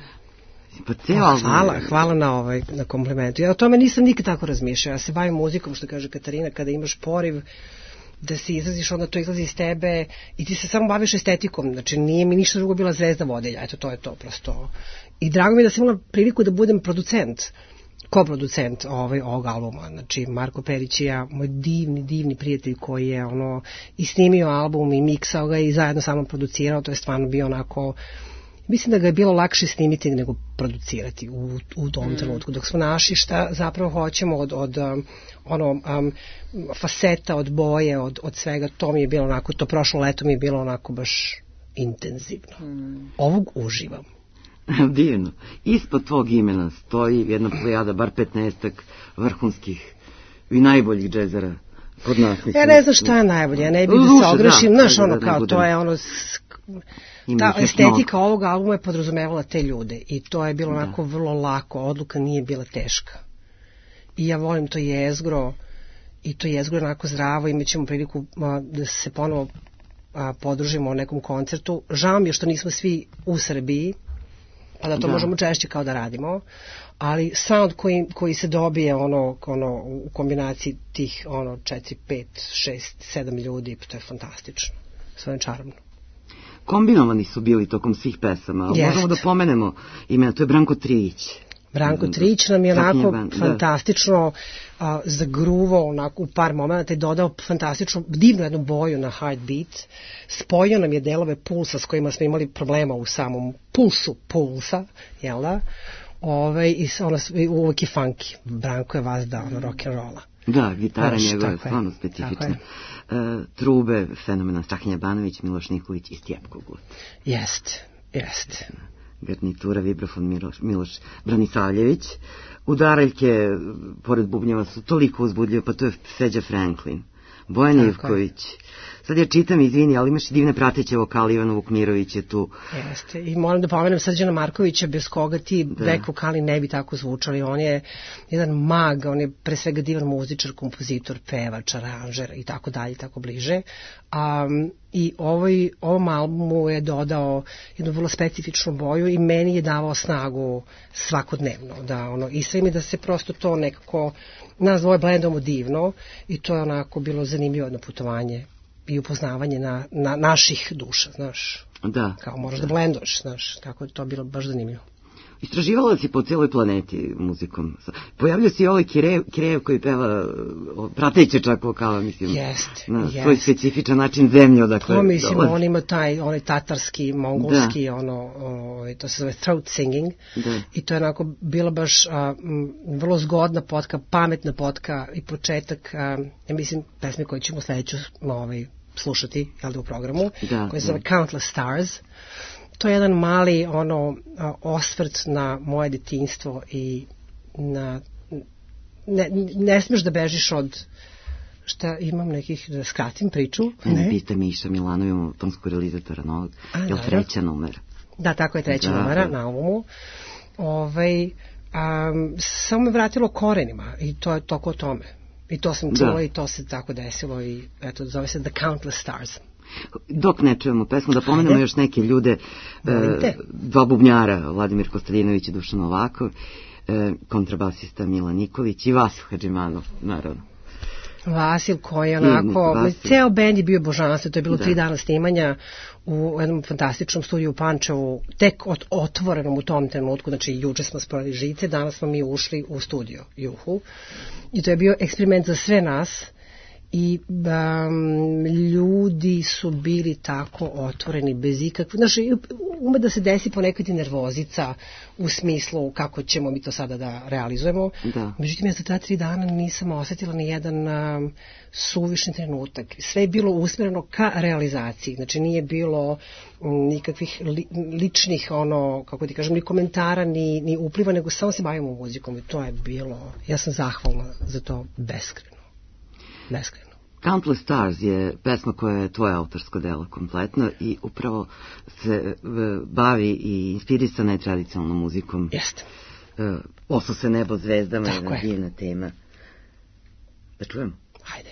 Pa oh, hvala, hvala na, ovaj, na komplimentu. Ja o tome nisam nikad tako razmišljala. Ja se bavim muzikom, što kaže Katarina, kada imaš poriv da se izlaziš, onda to izlazi iz tebe i ti se samo baviš estetikom, znači nije mi ništa drugo bila zvezda vodilja, eto to je to prosto. I drago mi je da sam imala priliku da budem producent, koproducent ovaj, ovog albuma, znači Marko Perić i ja, moj divni, divni prijatelj koji je ono i snimio album i miksao ga i zajedno samo producirao, to je stvarno bio onako, mislim da ga je bilo lakše snimiti nego producirati u, u tom mm. trenutku, dok smo našli šta zapravo hoćemo od, od um, ono, um, faseta, od boje, od, od svega, to mi je bilo onako, to prošlo leto mi je bilo onako baš intenzivno. Mm. Ovog uživam. Divno. Ispod tvog imena stoji jedna plejada, bar petnaestak vrhunskih i najboljih džezera kod nas. Mislim. Ja ne znam šta je najbolje, ja ne bih da se ogrešim, znaš ono kao, to je ono, ta estetika ovog albuma je podrazumevala te ljude i to je bilo onako vrlo lako, odluka nije bila teška. I ja volim to jezgro i to jezgro je onako zdravo, imat ćemo priliku da se ponovo podružimo u nekom koncertu. Žao mi je što nismo svi u Srbiji, pa da to da. možemo češće kao da radimo, ali sound koji, koji se dobije ono, ono, u kombinaciji tih ono, četiri, pet, šest, sedam ljudi, to je fantastično, sve je čarobno. Kombinovani su bili tokom svih pesama, Jest. možemo da pomenemo imena, to je Branko Trijić. Branko Trijić nam je onako fantastično uh, zagruvao onako u par momenta i dodao fantastičnu, divnu jednu boju na Heartbeat. Spojio nam je delove Pulsa s kojima smo imali problema u samom pulsu Pulsa, jel da? Ove, i ono, uvijek je funky. Branko je vazda, ono, rock'n'rolla. Da, gitara njegove je stvarno specifična. Uh, trube, fenomena Strahinja Banović, Miloš Nikolić i Stjepko Gut. Jest, jest. Garnitura, vibrafon Miloš, Miloš Branisavljević. Udaraljke, pored bubnjeva, su toliko uzbudljive, pa to je Feđa Franklin, Bojan Ivković. Sad ja čitam, izvini, ali imaš i divne prateće vokali, Ivana Vukmirović je tu. Jeste, i moram da pomenem Srđana Markovića, bez koga ti da. back vokali ne bi tako zvučali. On je jedan mag, on je pre svega divan muzičar, kompozitor, pevač, aranžer i tako dalje, tako bliže. Um, I ovoj, ovom albumu je dodao jednu vrlo specifičnu boju i meni je davao snagu svakodnevno. Da, ono, i sve mi da se prosto to nekako, nas dvoje blendamo divno i to je onako bilo zanimljivo jedno putovanje i upoznavanje na, na naših duša, znaš. Da. Kao moraš da, da blenduješ, znaš, tako je to bilo baš zanimljivo. Istraživala si po cijeloj planeti muzikom. Pojavljao si ovaj Kirejev, Kirejev koji peva prateće čak vokala, mislim. Jeste, na jest. svoj specifičan način zemlje odakle. To mislim, dolazi. On ima taj, onaj tatarski, mongolski, da. ono, o, to se zove throat singing. Da. I to je onako bila baš a, m, vrlo zgodna potka, pametna potka i početak, a, ja mislim, pesme koje ćemo sledeću ovaj, slušati, jel da, u programu, da, koja se zove Countless Stars. To je jedan mali ono osvrt na moje detinjstvo i na ne, ne smiješ da bežiš od šta imam nekih, da skratim priču. Ne, pita Miša Milanović, imamo tonskog realizatora novog, je li treća numera? Da, tako je treća da, numera da. na albumu. Ovaj, um, samo me vratilo korenima i to je toko o tome. I to sam čula da. i to se tako desilo i eto, zove se The Countless Stars. Dok ne čujemo pesmu, da pomenemo Ajde. još neke ljude, e, dva bubnjara, Vladimir Kostadinović i Dušan Novakov, e, kontrabasista Mila Nikolić i Vasil Hadžimanov, naravno. Vasil koji je onako, ceo bend je bio božanstvo, to je bilo da. tri dana snimanja u jednom fantastičnom studiju u Pančevu, tek od, otvorenom u tom trenutku, znači juče smo sproveli žice, danas smo mi ušli u studio Juhu i to je bio eksperiment za sve nas. I um, ljudi su bili tako otvoreni bez ikakve, znači ume da se desi ponekad i nervozica u smislu kako ćemo mi to sada da realizujemo, da. Međutim ja za ta tri dana nisam osetila ni jedan um, suvišni trenutak, sve je bilo usmjereno ka realizaciji, znači nije bilo um, nikakvih li, ličnih ono, kako ti kažem, ni komentara ni, ni upliva, nego samo se bavimo muzikom i to je bilo, ja sam zahvalna za to beskreno. Beskreno. Countless Stars je pesma koja je tvoje autorsko delo kompletno i upravo se bavi i inspirisana je tradicionalnom muzikom. Jeste. Uh, Oso se nebo zvezdama je jedna divna tema. Da čujemo? Hajde.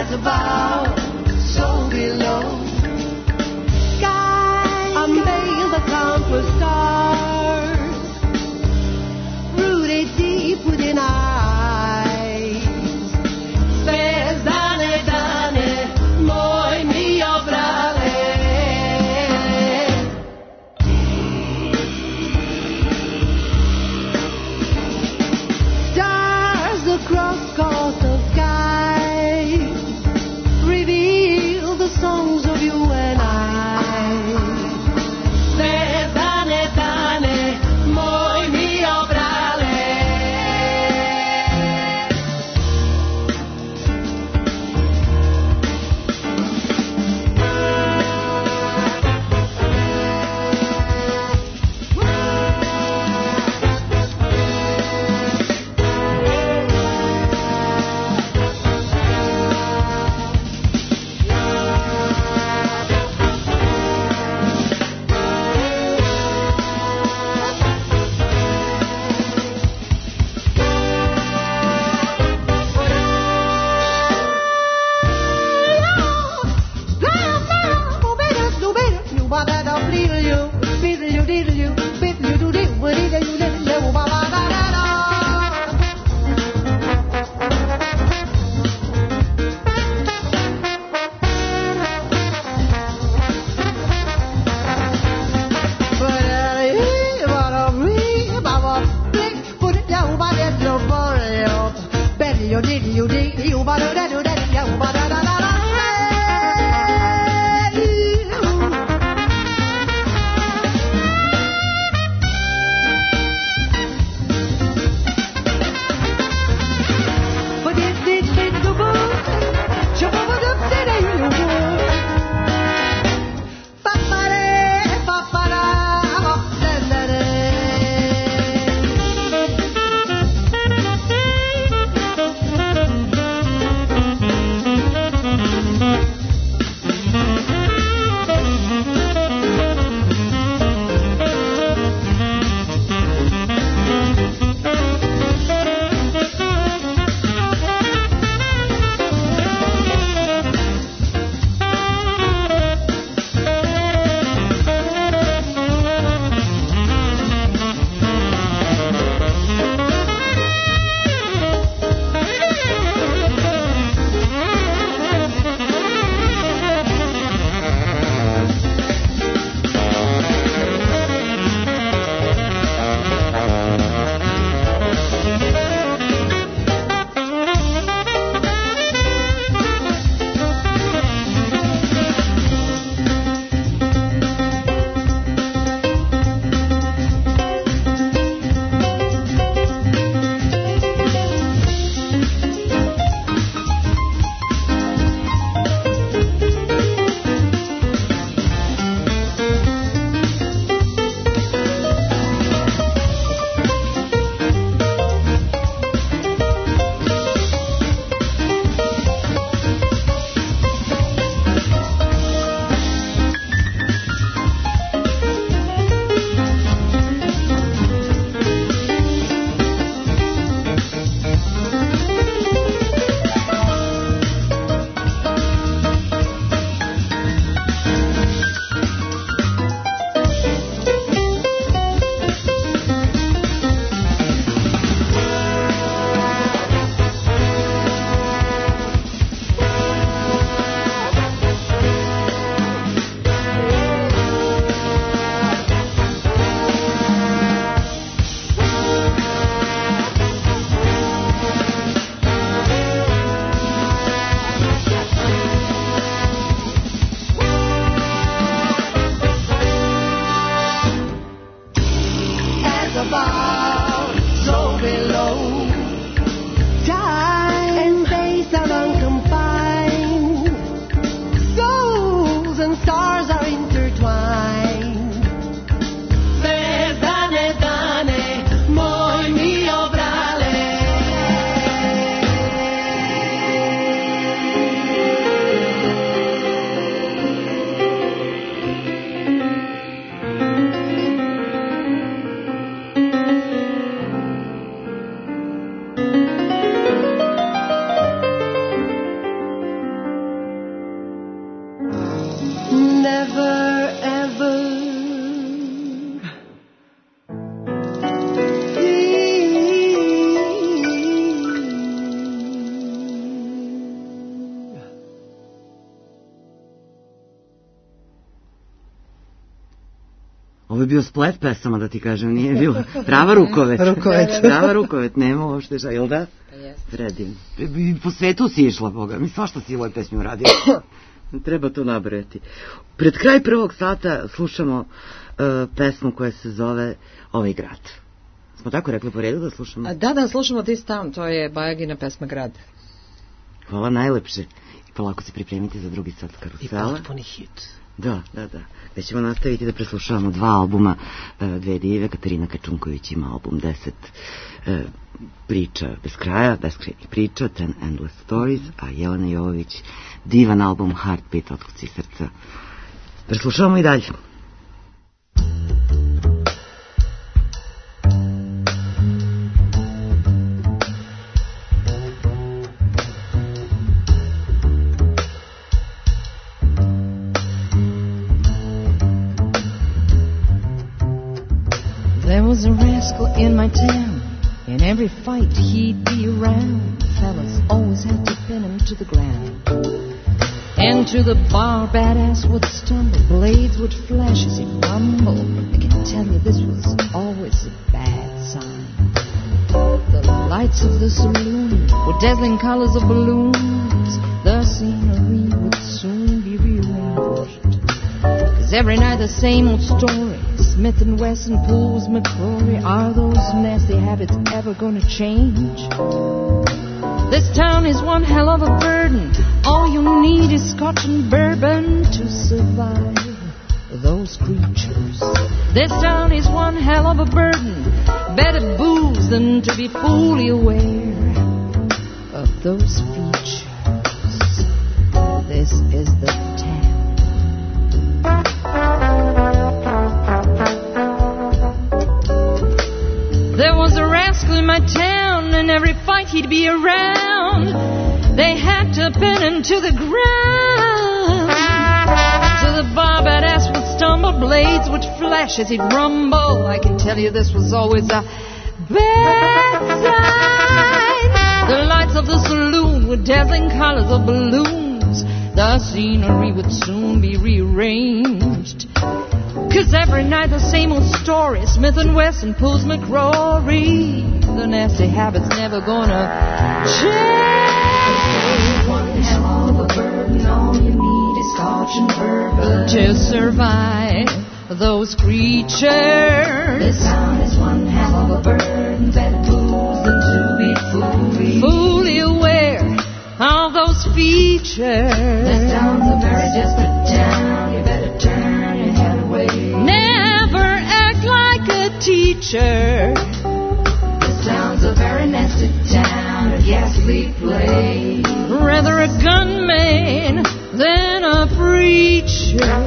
skies above, so below. Skies are made of countless stars, rooted deep within our eyes. Zvezdane dane, moj mi obrale. Stars across coastal skies, Ovo je bio splet pesama, da ti kažem, nije bilo. Prava rukovet. Rukovet. Prava rukovet, nema uopšte ža, jel da? Sredim. Po svetu si išla, Boga. Mi svašta si ovoj pesmi uradio. Treba to nabrojati. Pred kraj prvog sata slušamo uh, pesmu koja se zove Ovaj grad. Smo tako rekli po redu da slušamo? Da, da, slušamo This Town, to je Bajagina pesma Grad. Hvala najlepše. I polako se pripremite za drugi sat Karusela. I potpuni hit. Da, da, da. Gde ćemo nastaviti da preslušavamo dva albuma, dve dive. Katarina Kačunković ima album deset e, priča bez kraja, beskrajnih priča, Ten Endless Stories, a Jelena Jovović divan album Heartbeat, Otkuci srca. Preslušavamo i dalje. There was a rascal in my town. In every fight he'd be around. Fellas always had to pin him to the ground. Into the bar, badass would stumble. Blades would flash as he'd rumble. I can tell you this was always a bad sign. The lights of the saloon were dazzling colors of balloons. The scenery would soon be rearranged. 'Cause every night the same old story. Smith and Wesson, Pools, McCrory. Are those nasty habits ever gonna change? This town is one hell of a burden. All you need is scotch and bourbon to survive those creatures. This town is one hell of a burden. Better booze than to be fully aware of those features. This is the town. There was a rascal in my town, and every fight he'd be around. They had to pin him to the ground. To the bar, badass would stumble, blades would flash as he'd rumble. I can tell you this was always a bad sign. The lights of the saloon were dazzling colors of balloons. The scenery would soon be rearranged. 'Cause every night the same old story. Smith and Wesson, Pools, McCrory. The nasty habits never gonna change. One hell of a burden. All you need is scotch and bourbon to survive those creatures. This town is one hell of a burden. Better booze than to be fully, fully aware of those features. This town's a very desperate town. You better turn your head away. Never act like a teacher. This town's a very nasty town. A ghastly place. Rather a gunman than a preacher.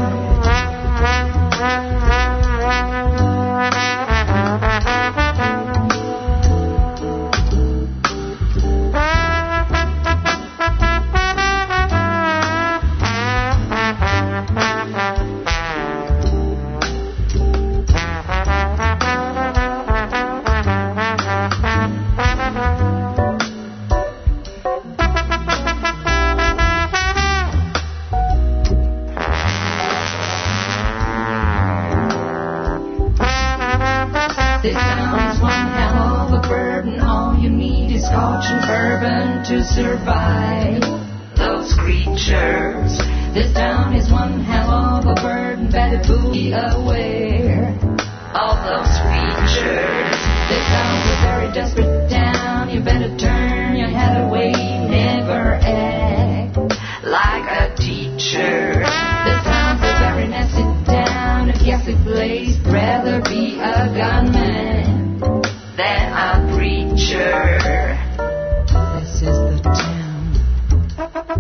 This town's one hell of a burden. All you need is scotch and bourbon to survive those creatures. This town is one hell of a burden. Better be aware of those creatures. This town's a very desperate town. You better turn your head away. Never act like a teacher. This town's a very nasty town. A ghastly place. Rather be a gunman than a preacher. This is the town.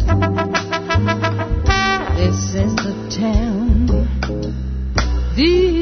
This is the town. This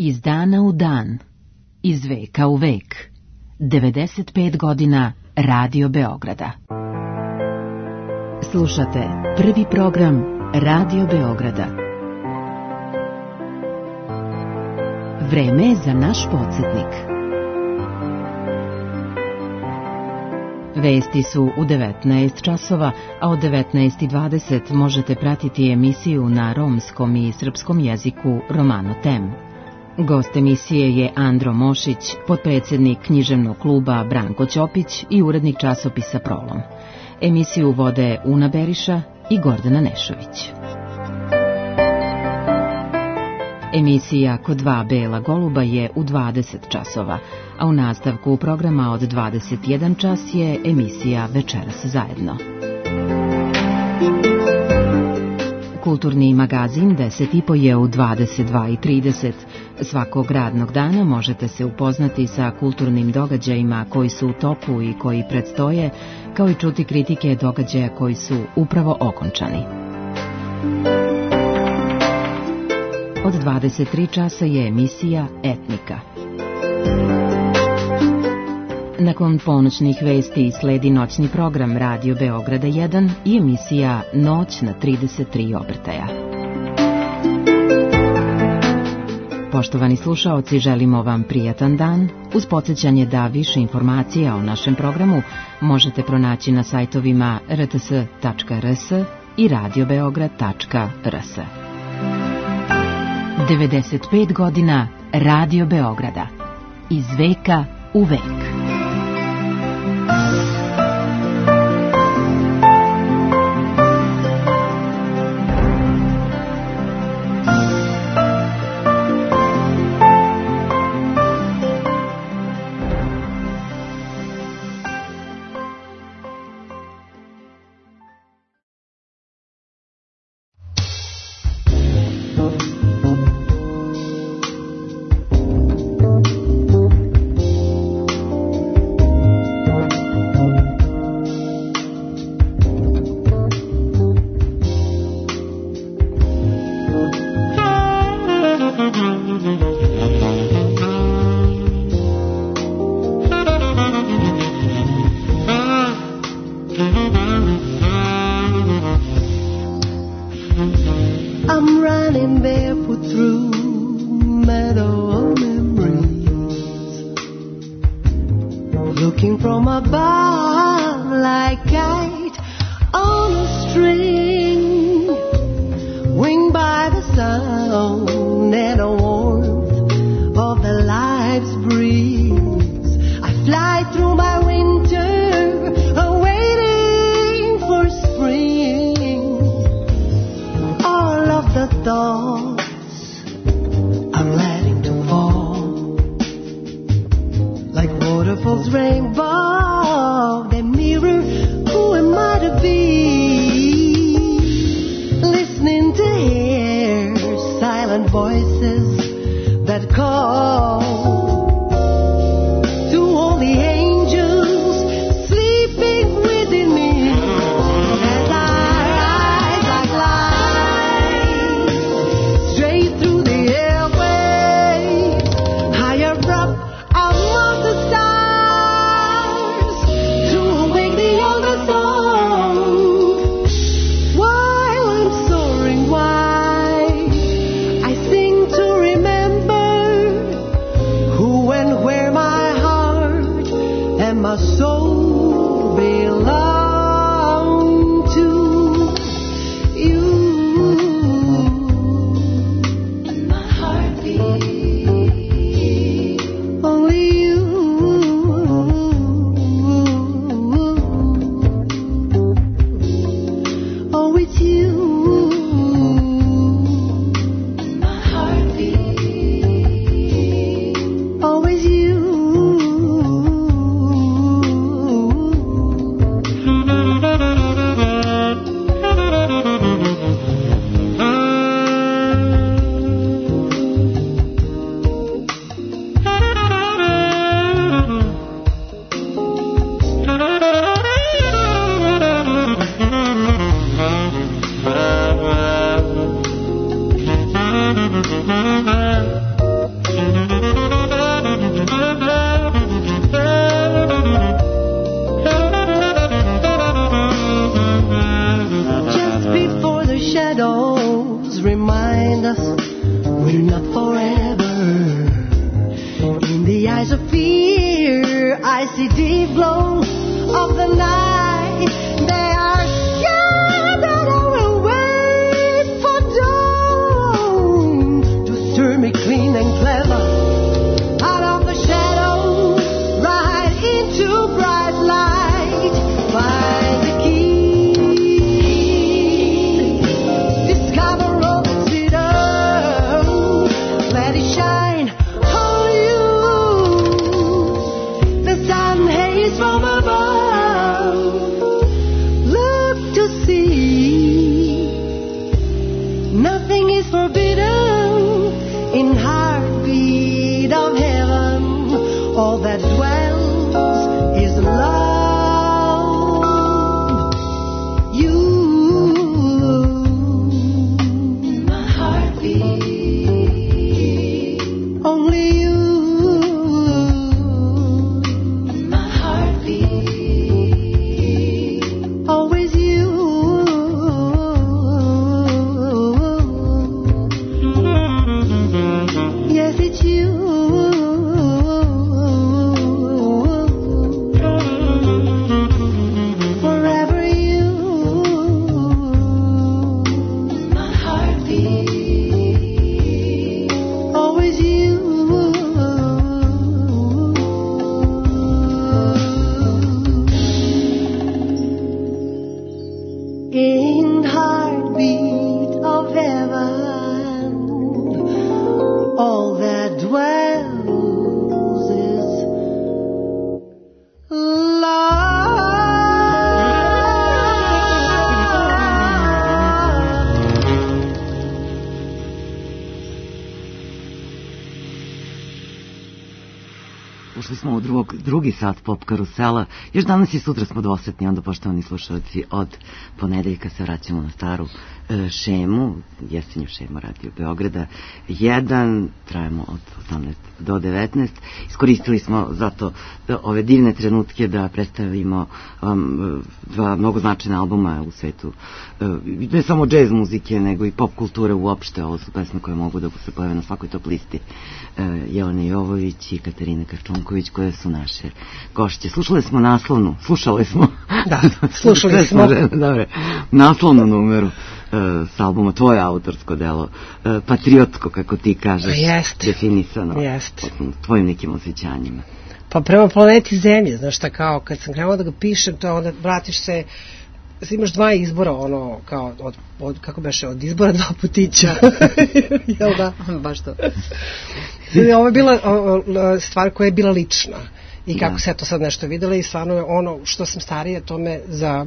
Iz dana u dan, iz veka u vek, devedeset pet godina Radio Beograda. Slušate prvi program Radio Beograda. Vreme je za naš podsjetnik. Vesti su u devetnaest časova, a od devetnaest i dvadeset možete pratiti emisiju na romskom i srpskom jeziku Romano Tem. Gost emisije je Andro Mošić, potpredsjednik književnog kluba Branko Ćopić i urednik časopisa Prolom. Emisiju vode Una Beriša i Gordana Nešović. Emisija Kod dva bela goluba je u dvadeset časova, a u nastavku programa od dvadeset jedan čas je emisija Večeras zajedno. Kulturni magazin deset i po je u dvadeset dva i trideset. Svakog radnog dana možete se upoznati sa kulturnim događajima koji su u toku i koji predstoje, kao i čuti kritike događaja koji su upravo okončani. Od dvadeset tri časa je emisija Etnika. Nakon ponoćnih vesti sledi noćni program Radio Beograda jedan i emisija Noć na trideset tri obrtaja. Poštovani slušaoci, želimo vam prijatan dan, uz podsjećanje da više informacija o našem programu možete pronaći na sajtovima r t s tačka r s i radio beograd tačka r s. devedeset pet godina Radio Beograda. Iz veka u vek. clear icy deep glow of the night. They are scared that I will wait for dawn to stir me clean and clever out of the shadow, right into bright light. Find the key, discover all that's hidden, let it shine on you. The sun haze from above, look to see. Nothing is forbidden in heartbeat of heaven. All that dwells is love. You, my heartbeat. Only you, my heartbeat. Always you. Yes, it's you. Forever you. My heartbeat. Always you. In heartbeat of heaven, all that dwells is Ušli smo u drugog, drugi sat Pop karusela. Još danas i sutra smo dvosetni, onda poštovani slušalci od ponedeljka se vraćamo na staru e, šemu, jesenju šemu Radio Beograda. Jedan, trajamo od osamnaest do devetnaest. Iskoristili smo zato da ove divne trenutke da predstavimo um, dva mnogo značajna albuma u svetu. E, ne samo džez muzike, nego i pop kulture uopšte. Ovo su pesme koje mogu da se pojave na svakoj top listi. E, Jelena Jovović i Katarina Karčunković, koje su naše gošće. Slušali smo naslovnu, slušali smo. Da, slušali smo. Dobre, naslovnu numeru uh, s albuma, tvoje autorsko delo, uh, patriotsko, kako ti kažeš, Jest. definisano Jest. tvojim nekim osjećanjima. Pa prema planeti Zemlje, znaš šta, kao kad sam krenula da ga pišem, to onda vratiš se, imaš dva izbora, ono, kao, od, od kako beše, od izbora dva putića. Jel da? Baš to. Ovo je bila o, o, stvar koja je bila lična. I kako Da. se to sad nešto videla i stvarno je ono što sam starija, to me za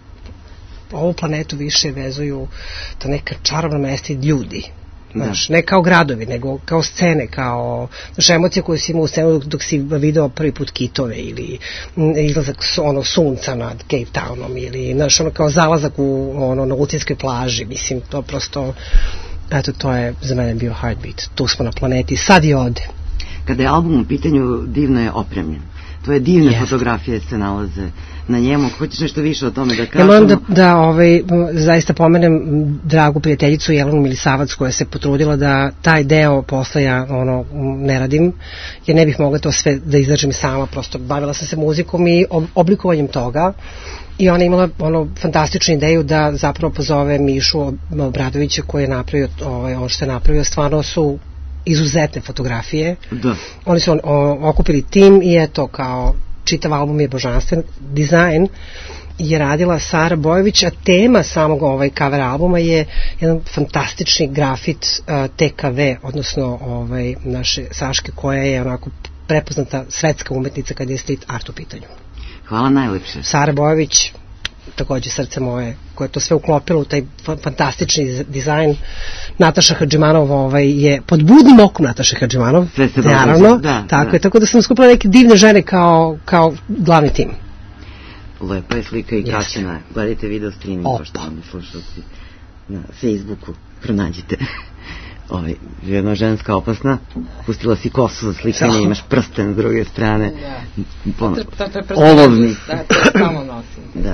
ovu planetu više vezuju to neka čarobna mesta i ljudi. Znaš, ne kao gradovi, nego kao scene, kao znaš, emocije koje si imao u scenu dok, dok si video prvi put kitove ili m, izlazak s- ono, sunca nad Cape Townom ili znaš, ono, kao zalazak u ono, na Lutinskoj plaži, mislim, to prosto, eto, to je za mene bio Heartbeat. Tu smo na planeti, sad i ode. Kada je album u pitanju, divno je opremljen. Tvoje divne Jeste. fotografije se nalaze na njemu. Hoćeš nešto više o tome da Ja kažemo? moram da, da ovaj, m, zaista pomenem m, dragu prijateljicu Jelenu Milisavac koja se potrudila da taj deo posle ja ono, m, ne radim, jer ne bih mogla to sve da izdržim sama, prosto bavila sam se muzikom i ob- oblikovanjem toga i ona je imala ono, fantastičnu ideju da zapravo pozove Mišu Ob- Obradovića koji je napravio ovaj, ono što je napravio, stvarno su izuzetne fotografije. Da. Oni su on, o, okupili tim i eto kao čitav album je božanstven. Dizajn je radila Sara Bojović, a tema samog ovaj cover albuma je jedan fantastični grafit uh, T K V, odnosno ovaj, naše Saške, koja je onako prepoznata svetska umetnica kad je street art u pitanju. Hvala najlepše. Sara Bojović, takođe srce moje, koje je to sve uklopilo u taj fa- fantastični z- dizajn. Nataša Hadžimanov ovaj, je pod budnim okom Nataša Hadžimanov, Sve se događa, naravno, da, tako da. je, tako da sam skupila neke divne žene kao, kao glavni tim. Lepa je slika i Jeste. kačena. Gledajte video streaming, Opa. poštovani slušalci, na Facebooku, pronađite. Ovaj, jedna ženska opasna, pustila si kosu za slikanje, Samo. imaš prsten s druge strane, Pon- To, to je olovni. Da, to je samo nosim. Da.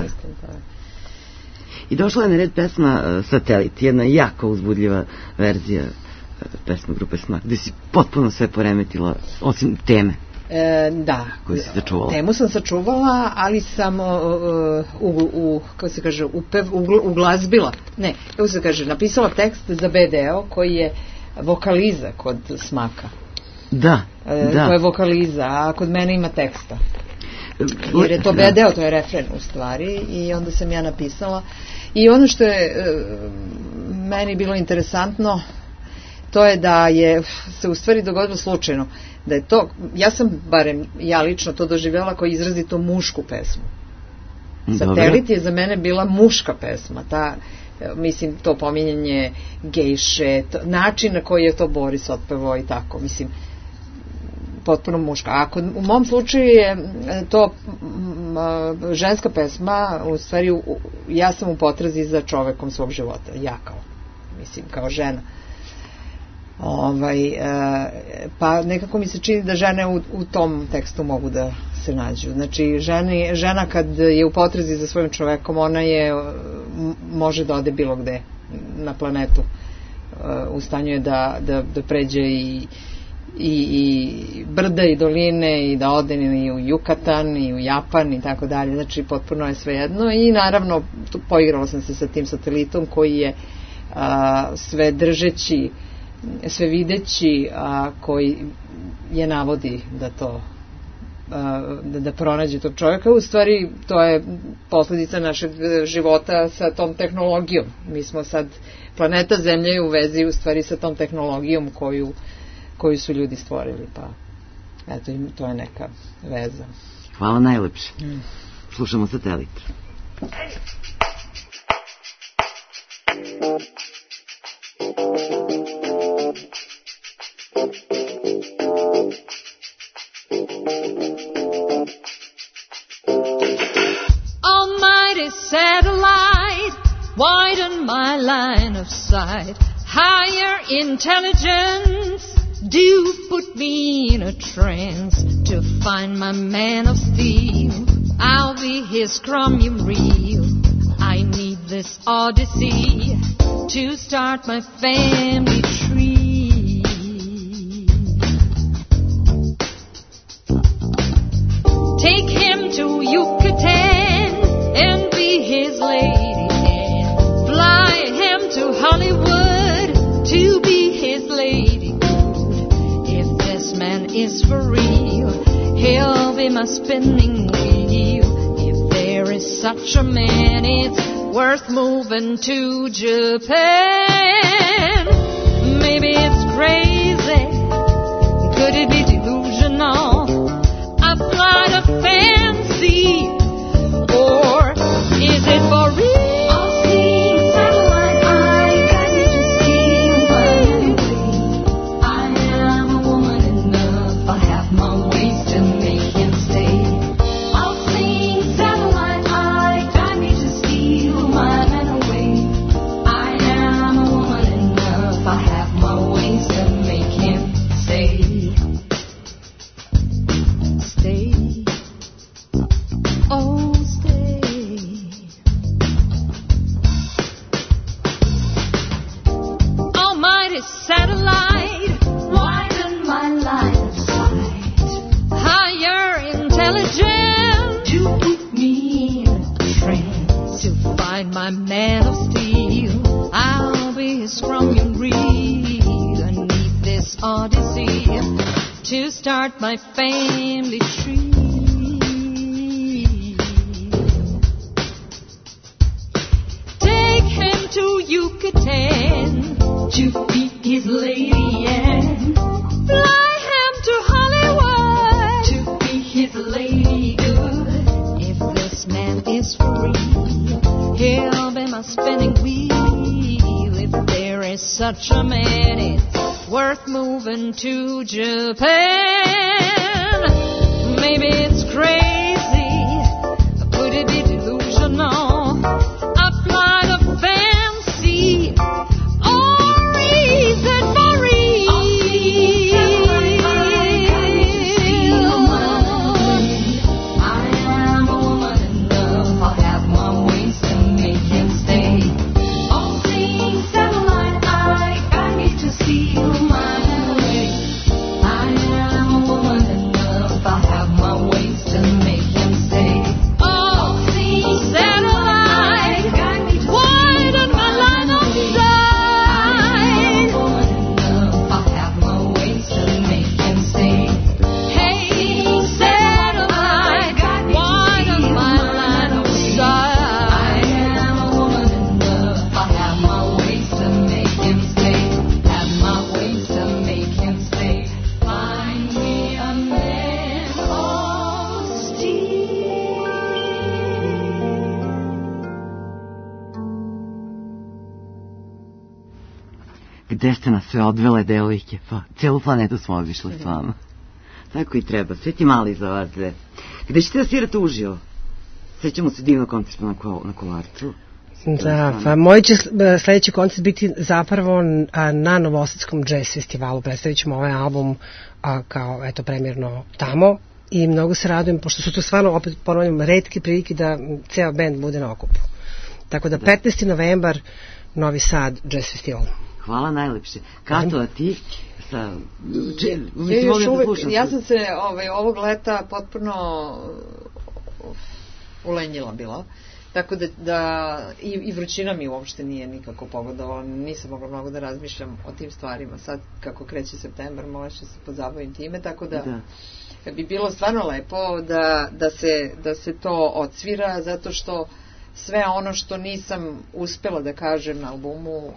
I došla je na red pesma uh, Satelit, jedna jako uzbudljiva verzija uh, pesme grupe Smak, gde si potpuno sve poremetila, osim teme. E, da, koju si sačuvala? Temu sam sačuvala, ali sam uh, u, u, kako se kaže, upev, u, uglazbila, ne, kako se kaže, napisala tekst za B D O koji je vokaliza kod Smaka. Da, e, da. To je vokaliza, a kod mene ima teksta. Jer je to B D O, to je refren u stvari, i onda sam ja napisala. I ono što je e, meni bilo interesantno, to je da je se u stvari dogodilo slučajno, da je to, ja sam barem, ja lično to doživjela kao izrazito mušku pesmu. Satelit je za mene bila muška pesma, ta, mislim, to pominjanje gejše, to, način na koji je to Boris otpevao i tako, mislim, potpuno muška. A kod, u mom slučaju je to m, ženska pesma, u stvari u, ja sam u potrazi za čovekom svog života, ja kao, mislim, kao žena. Ovaj, e, pa nekako mi se čini da žene u, u tom tekstu mogu da se nađu. Znači, ženi, žena kad je u potrazi za svojim čovekom, ona je, može da ode bilo gde na planetu. E, u stanju je da, da, da pređe i I, i brda i doline i da ode i u Jukatan i u Japan i tako dalje, znači potpuno je svejedno. I naravno tu poigrala sam se sa tim satelitom koji je a, sve držeći, sve videći, a koji je navodi da to a, da, da pronađe tog čovjeka. U stvari to je posljedica našeg života sa tom tehnologijom. Mi smo sad, planeta Zemlja je u vezi u stvari sa tom tehnologijom koju koju su ljudi stvorili, pa eto, to je neka veza. Hvala najlepše. Mm. Slušamo Satelit. Almighty satellite, widen my line of sight, higher intelligence, do put me in a trance to find my man of steel. I'll be his chromium reel. I need this odyssey to start my family tree. Take him to Yucatan and be his lady, and fly him to Hollywood to be his lady. Man is for real, he'll be my spinning wheel. If there is such a man, it's worth moving to Japan. Maybe it's crazy, could it be delusional, a flight of fancy, or is it for real? My family tree. Take him to Yucatan to be his lady, and fly him to Hollywood to be his lady good. If this man is for real, he'll be my spinning wheel. If there is such a man, it's worth moving to Japan. Maybe it's crazy, could it be delusional, a flight of fancy, or is it for real? I am a woman enough, I'll have my ways to make him stay. Oh, sing satellite, I, I need to steal my way. I am a woman enough. gde ste nas sve odvele, devojke, pa celu planetu smo obišli s vama. Tako i treba, sve ti mali za vas dve. Gde ćete da svirate uživo? Sećamo se divno koncerta na, ko, na Kolarcu. Da, pa moj će sledeći koncert biti zapravo na Novosadskom jazz festivalu. Predstavit ćemo ovaj album a, kao, eto, premjerno tamo i mnogo se radujem, pošto su to stvarno, opet ponavljam, retke prilike da ceo band bude na okupu. Tako da, petnaesti novembar, Novi Sad, jazz festival. Hvala najlepše. Kato, a ti? Sa, če, ja, još uvek, ja sam se ovaj, ovog leta potpuno ulenjila bila. Tako da, da i, i vrućina mi uopšte nije nikako pogodovala, nisam mogla mnogo da razmišljam o tim stvarima. Sad, kako kreće septembar, možda će se pozabavim time, tako da, da bi bilo stvarno lepo da, da, se, da se to odsvira, zato što sve ono što nisam uspela da kažem na albumu,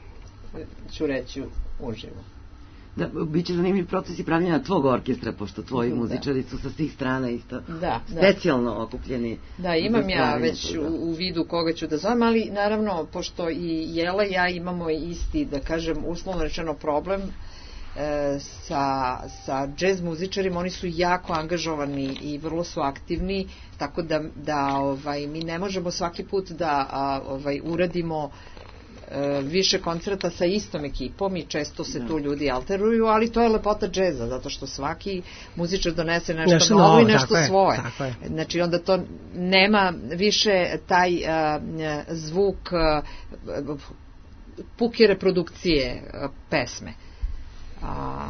ću reći uživo. Da, bit će zanimljiv proces i pravljenja tvog orkestra, pošto tvoji da. muzičari su sa svih strana isto da, specijalno da. okupljeni. Da, imam ja već u, u vidu koga ću da zovem, ali naravno, pošto i Jela i ja imamo isti, da kažem, uslovno rečeno problem e, sa, sa jazz muzičarima, oni su jako angažovani i vrlo su aktivni, tako da, da ovaj, mi ne možemo svaki put da a, ovaj, uradimo više koncerta sa istom ekipom i često se tu ljudi alteruju, ali to je lepota džeza, zato što svaki muzičar donese nešto, nešto novo i nešto tako svoje. Je, tako je. Znači onda to nema više taj uh, zvuk uh, puke reprodukcije uh, pesme. A,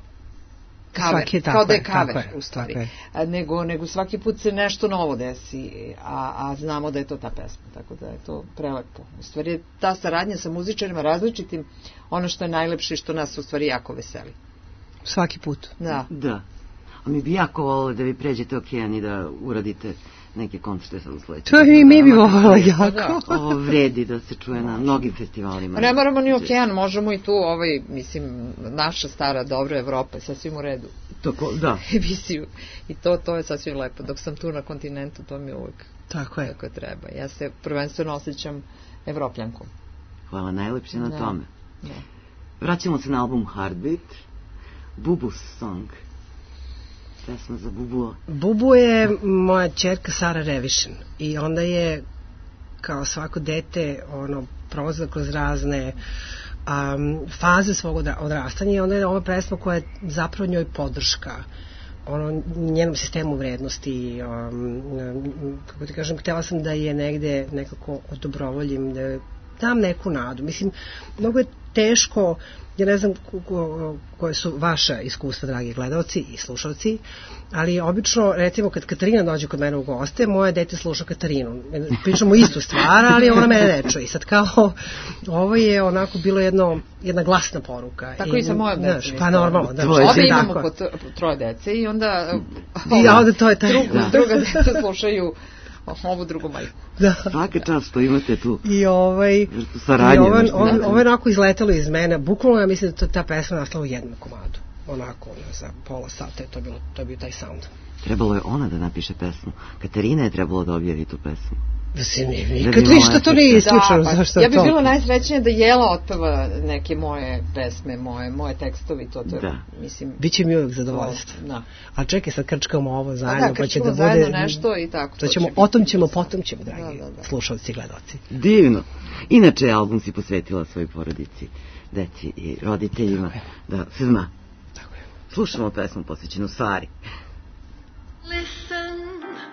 Cover, kao da je cover u stvari, nego, nego svaki put se nešto novo desi, a, a znamo da je to ta pesma, tako da je to prelepo. U stvari je ta saradnja sa muzičarima različitim ono što je najlepše i što nas u stvari jako veseli. Svaki put. Da. Da. A mi bi jako volili da vi pređete okean i da uradite neke koncerte sad u sledećem. To i mi bi volili jako. Ovo vredi da se čuje na mnogim festivalima. Ne moramo ni okean, možemo i tu, ovaj, mislim, naša stara dobra Evropa, sasvim u redu. Tako, da. Emisiju. I to, to je sasvim lepo. Dok sam tu na kontinentu, to mi uvek tako je. Tako treba. Ja se prvenstveno osjećam Evropljankom. Hvala najlepše na da. tome. Da. Vraćamo se na album Heartbeat, Bubu's Song. Pesma za Bubu. Bubu je moja ćerka Sara Revišin i onda je kao svako dete ono prolazila kroz razne um, faze svog odrastanja i onda je ova pesma koja je zapravo njoj podrška ono, njenom sistemu vrednosti um, kako ti kažem, htela sam da je negde nekako odobrovoljim, da je dam neku nadu. Mislim, mnogo je teško, ja ne znam koje su vaša iskustva, dragi gledalci i slušalci, ali obično, recimo, kad Katarina dođe kod mene u goste, moje dete sluša Katarinu. Pričamo istu stvar, ali ona mene ne čuje. I sad kao, ovo je onako bilo jedno, jedna glasna poruka. Tako i, i sa mojom dece. Pa normalno. Da, ovdje imamo po troje dece i onda, I onda to je taj, drugu, da. druga deca slušaju ovu drugu majku. Da. Svaka čast što imate tu i ovaj saradnje. I ovo, ovo, ovo je onako izletalo iz mene. Bukvalno ja mislim da to, ta pesma nastala u jednom komadu. Onako, ono, za pola sata je to bilo, to je bio taj sound. Trebalo je ona da napiše pesmu. Katarina je trebalo da objavi tu pesmu. Da se mi nikad ništa to nije isključeno. Da, zašto ja bih to? bilo najsrećnija da Jela otpeva neke moje pesme, moje, moje tekstovi, to, to je, da. mislim... Biće mi uvijek zadovoljstvo. Da. A čekaj, sad krčkamo ovo zajedno, da, pa će da bude... zajedno nešto i tako. To ćemo, o tom ćemo, potom ćemo, dragi da, da, da. slušalci i gledalci. Divno. Inače, album si posvetila svojoj porodici, deci i roditeljima, da se zna. Tako je. Slušamo pesmu posvećenu Sari. Listen,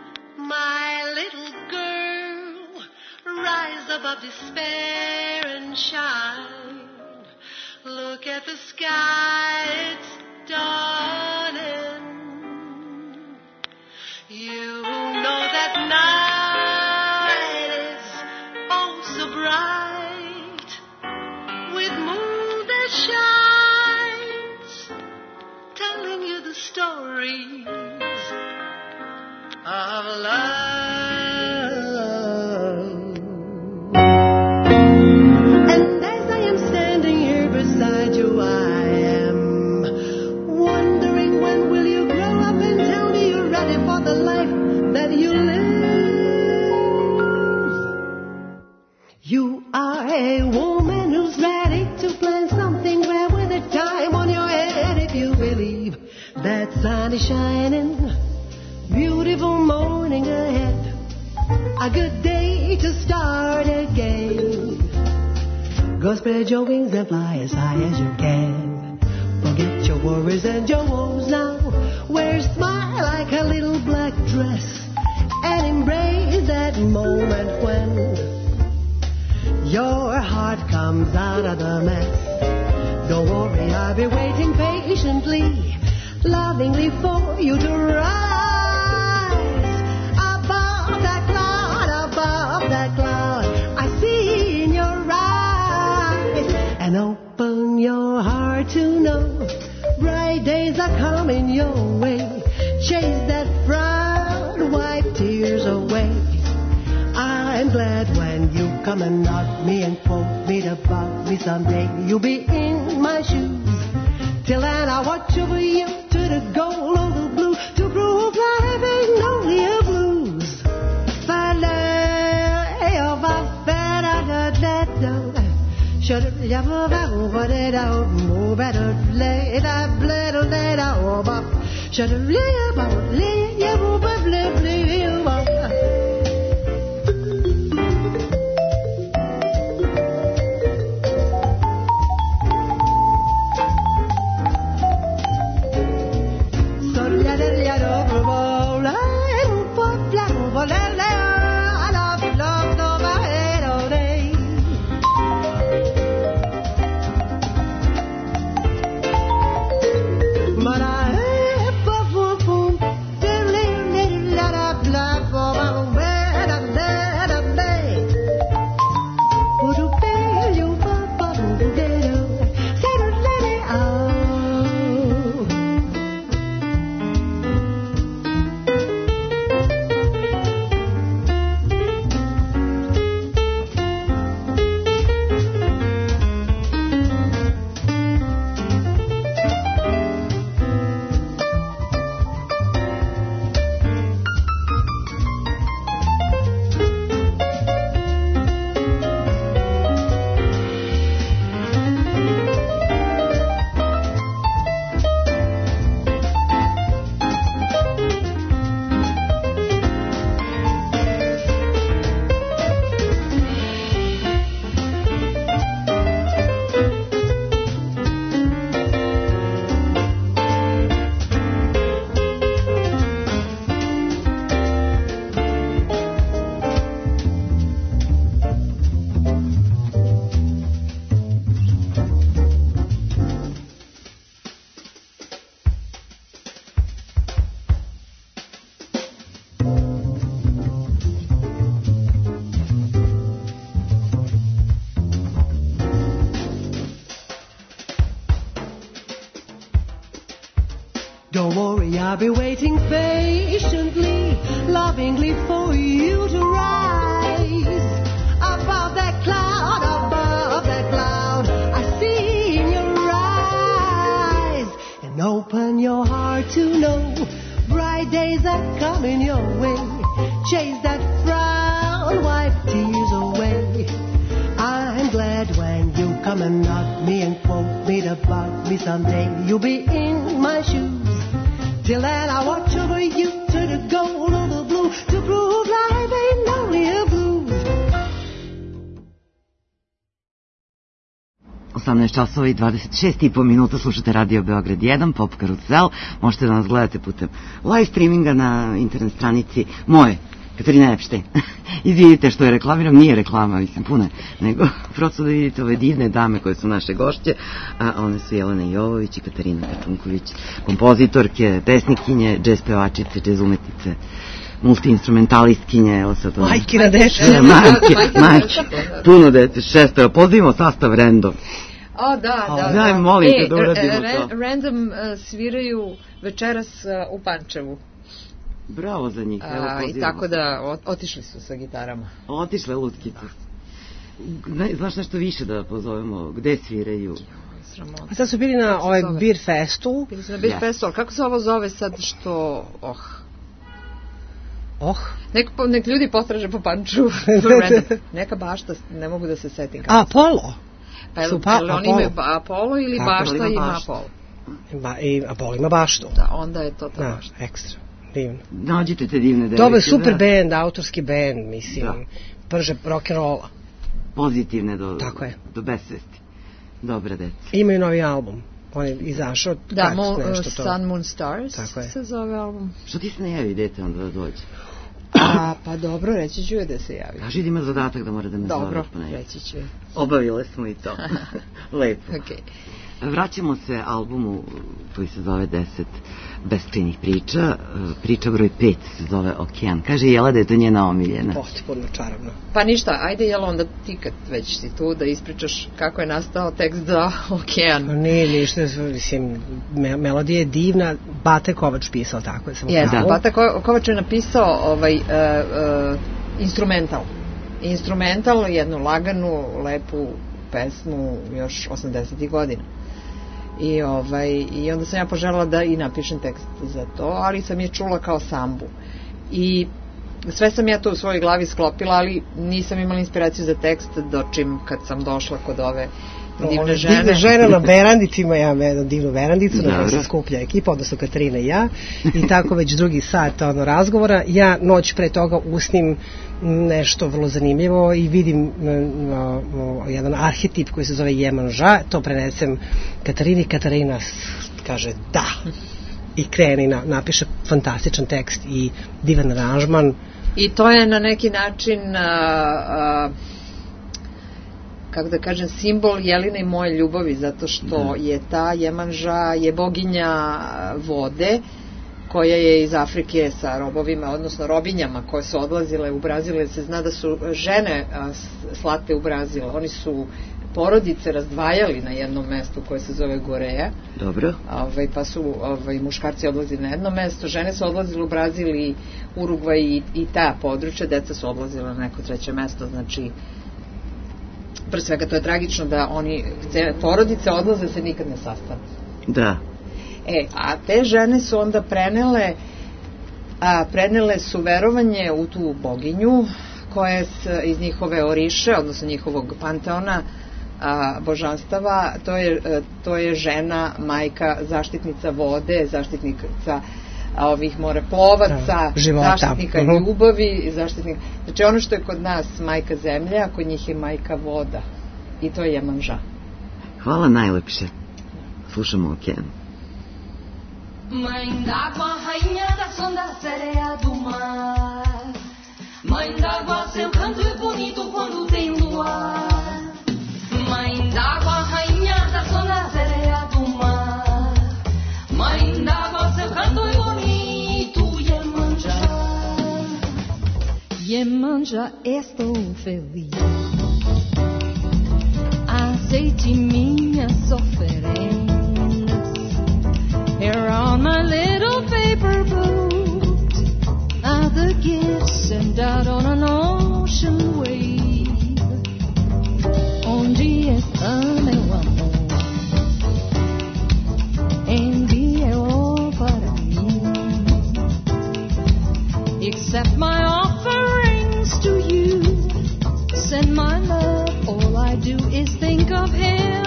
my little girl, rise above despair and shine. Look at the sky, it's dawning. You know that night is oh so bright, with moon that shines, telling you the stories of love. And as I am standing here beside you, I am wondering, when will you grow up and tell me you're ready for the life that you live? You are a woman who's ready to plan something a good day to start again. Go spread your wings and fly as high as you can. Forget your worries and your woes now. Wear a smile like a little black dress and embrace that moment when your heart comes out of the mess. Don't worry, I'll be waiting patiently, lovingly for you to rise above that cloud, above that cloud. I see in your eyes, and open your heart to know bright days are coming your way. Chase that frown, wipe tears away. I'm glad when you come and knock me and quote me about me someday. You'll be in my shoes. Till then I watch over you to the goal of the blue, to prove life ain't only a blues. Should have never what it out, move better, lay that blade, lay that over. Should have lay about, lay, yeah, move, blay, blay, over. Don't worry, I'll be waiting patiently, lovingly for you to rise above that cloud, above that cloud. I see in your eyes, and open your heart to know bright days are coming your way. Chase that frown, wipe tears away. I'm glad when you come and knock me and quote me about me someday. You'll be in my shoes. Till then I watch over you to the goal of the blue, to prove life ain't only a blues. osamnaest časova i dvadeset šest i po minuta slušate Radio Beograd jedan, Pop Karusel. Možete da nas gledate putem live streaminga na internet stranici moje, Katarina Epštajn. Izvidite što je reklamiram, nije reklama, mislim, puno je, nego prosto da vidite ove divne dame koje su naše gošće, a one su Jelena Jovović i Katarina Kačunković, kompozitorke, pesnikinje, džez pevačice, džez umetnice, multi-instrumentalistkinje, evo sad ono... Majkina dete. E, majke, majke, puno dete, šestoro, pozivimo sastav random. O, da, da, da. Daj, molim te da uradimo e, to. Random uh, sviraju večeras uh, u Pančevu. Bravo za njih, evo A, pozivamo. I tako da ot, otišli su sa gitarama. Otišle lutkice. Ne, znaš nešto više da pozovemo, gde sviraju? Sramota. A sad su bili na ovaj Beer Festu. Bili su na Beer Yes. Festu, ali kako se ovo zove sad što... Oh... Oh. Nek, nek ljudi potraže po Pančevu. Neka bašta, ne mogu da se setim. A, Apollo. Pa je Su li pa, oni Apollo. imaju Apollo ili Tako, bašta ima ima bašta. Apollo? Ba, i Apollo ima baštu. Da, onda je to ta Da, bašta. ekstra. divno. Nađite te divne devojke. Dobar, super band, autorski band, mislim, da. Prže rock'n'rolla. Pozitivne do, tako je. Do besvesti. Dobre deca. Imaju novi album. On je izašao. Da, mo, nešto to. Sun, Moon, Stars se zove album. Što ti se ne javi dete onda da dođe? A, pa dobro, reći ću je da se javi. Kaži da ima zadatak da mora da me zove. Dobro, reći ću je. Obavile smo i to. Lepo. Okay. Vraćamo se albumu koji se zove deset beskrajnih priča. Priča broj pet se zove Okean. Kaže Jela da je to njena omiljena. Potpuno čarobno. Pa ništa, ajde Jela onda ti kad već si tu da ispričaš kako je nastao tekst za Okean. Pa nije ništa, mislim, me, melodija je divna. Bate Kovač pisao tako. Yes, da, Bate Kovač je napisao ovaj, uh, uh, instrumental. Instrumental, jednu laganu, lepu pesmu još osamdesetih godina. I, ovaj, I onda sam ja poželjela da i napišem tekst za to, ali sam je čula kao sambu. I sve sam ja to u svojoj glavi sklopila, ali nisam imala inspiraciju za tekst, dočim kad sam došla kod ove divne žene. Divne žene na verandici, ima ja jednu divnu verandicu na kojoj se skuplja ekipa, odnosno Katarina i ja, i tako već drugi sat ono, razgovora. Ja noć pre toga usnim nešto vrlo zanimljivo i vidim no, no, jedan arhetip koji se zove Jemanža, to prenesem Katarini, Katarina kaže da i kreni, na, napiše fantastičan tekst i divan aranžman. I to je na neki način a, a, kako da kažem, simbol Jeline i moje ljubavi, zato što je ta Jemanža je boginja vode koja je iz Afrike sa robovima, odnosno robinjama koje su odlazile u Brazil, jer se zna da su žene slate u Brazil. Oni su porodice razdvajali na jednom mestu koje se zove Goreja. Dobro. Ovaj, pa su ovaj, muškarci odlazili na jedno mesto, žene su odlazile u Brazil i Urugvaj i, i ta područja, deca su odlazile na neko treće mesto, znači pre svega to je tragično da oni, porodice odlaze se nikad ne sastane. Da. E, a te žene su onda prenele, a, prenele su verovanje u tu boginju koja je iz njihove oriše, odnosno njihovog panteona a, božanstava, to je, to je žena, majka, zaštitnica vode, zaštitnica ovih moreplovaca, zaštitnika ljubavi, zaštitnika, znači ono što je kod nas majka zemlje, a kod njih je majka voda i to je Jemanža. Hvala najlepše. Slušamo Okean. Mãe d'água, rainha das ondas, sereia do mar. Mãe d'água, seu canto é bonito quando tem luar. Mãe d'água, rainha das ondas, sereia do mar. Mãe d'água, seu canto é bonito, Iemanjá. Iemanjá, estou feliz. Aceite minhas oferendas. Here on my little paper boat are the gifts sent out on an ocean wave. Onde está meu amor? Envie-o para mim. Accept my offerings to you. Send my love. All I do is think of him.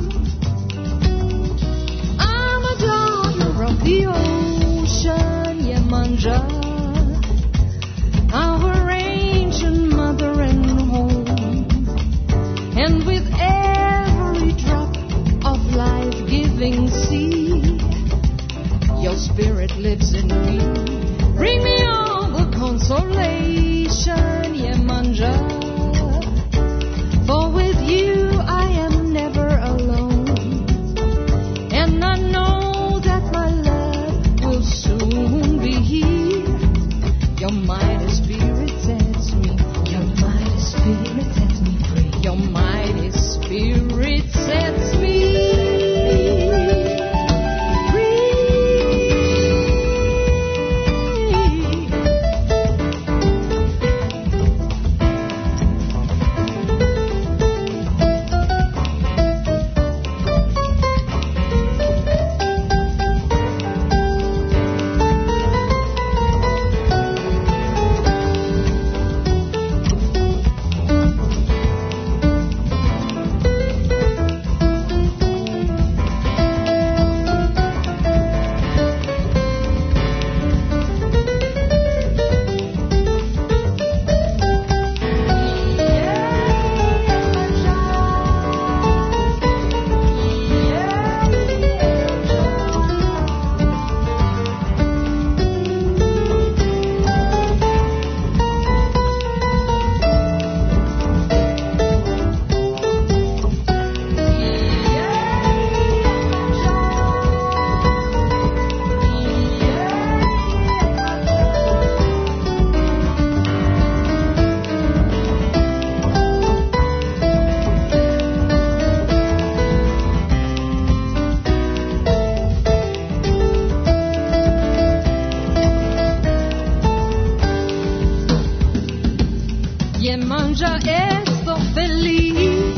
Of the ocean, Iemanjá, our ancient mother and home, and with every drop of life-giving sea, your spirit lives in me. Bring me all the consolation, Iemanjá, for with you I am never alone, and I know soon be here. Your mighty spirit sets me. Your mighty spirit sets me free. Your mighty spirit sets me Yemanja estou feliz.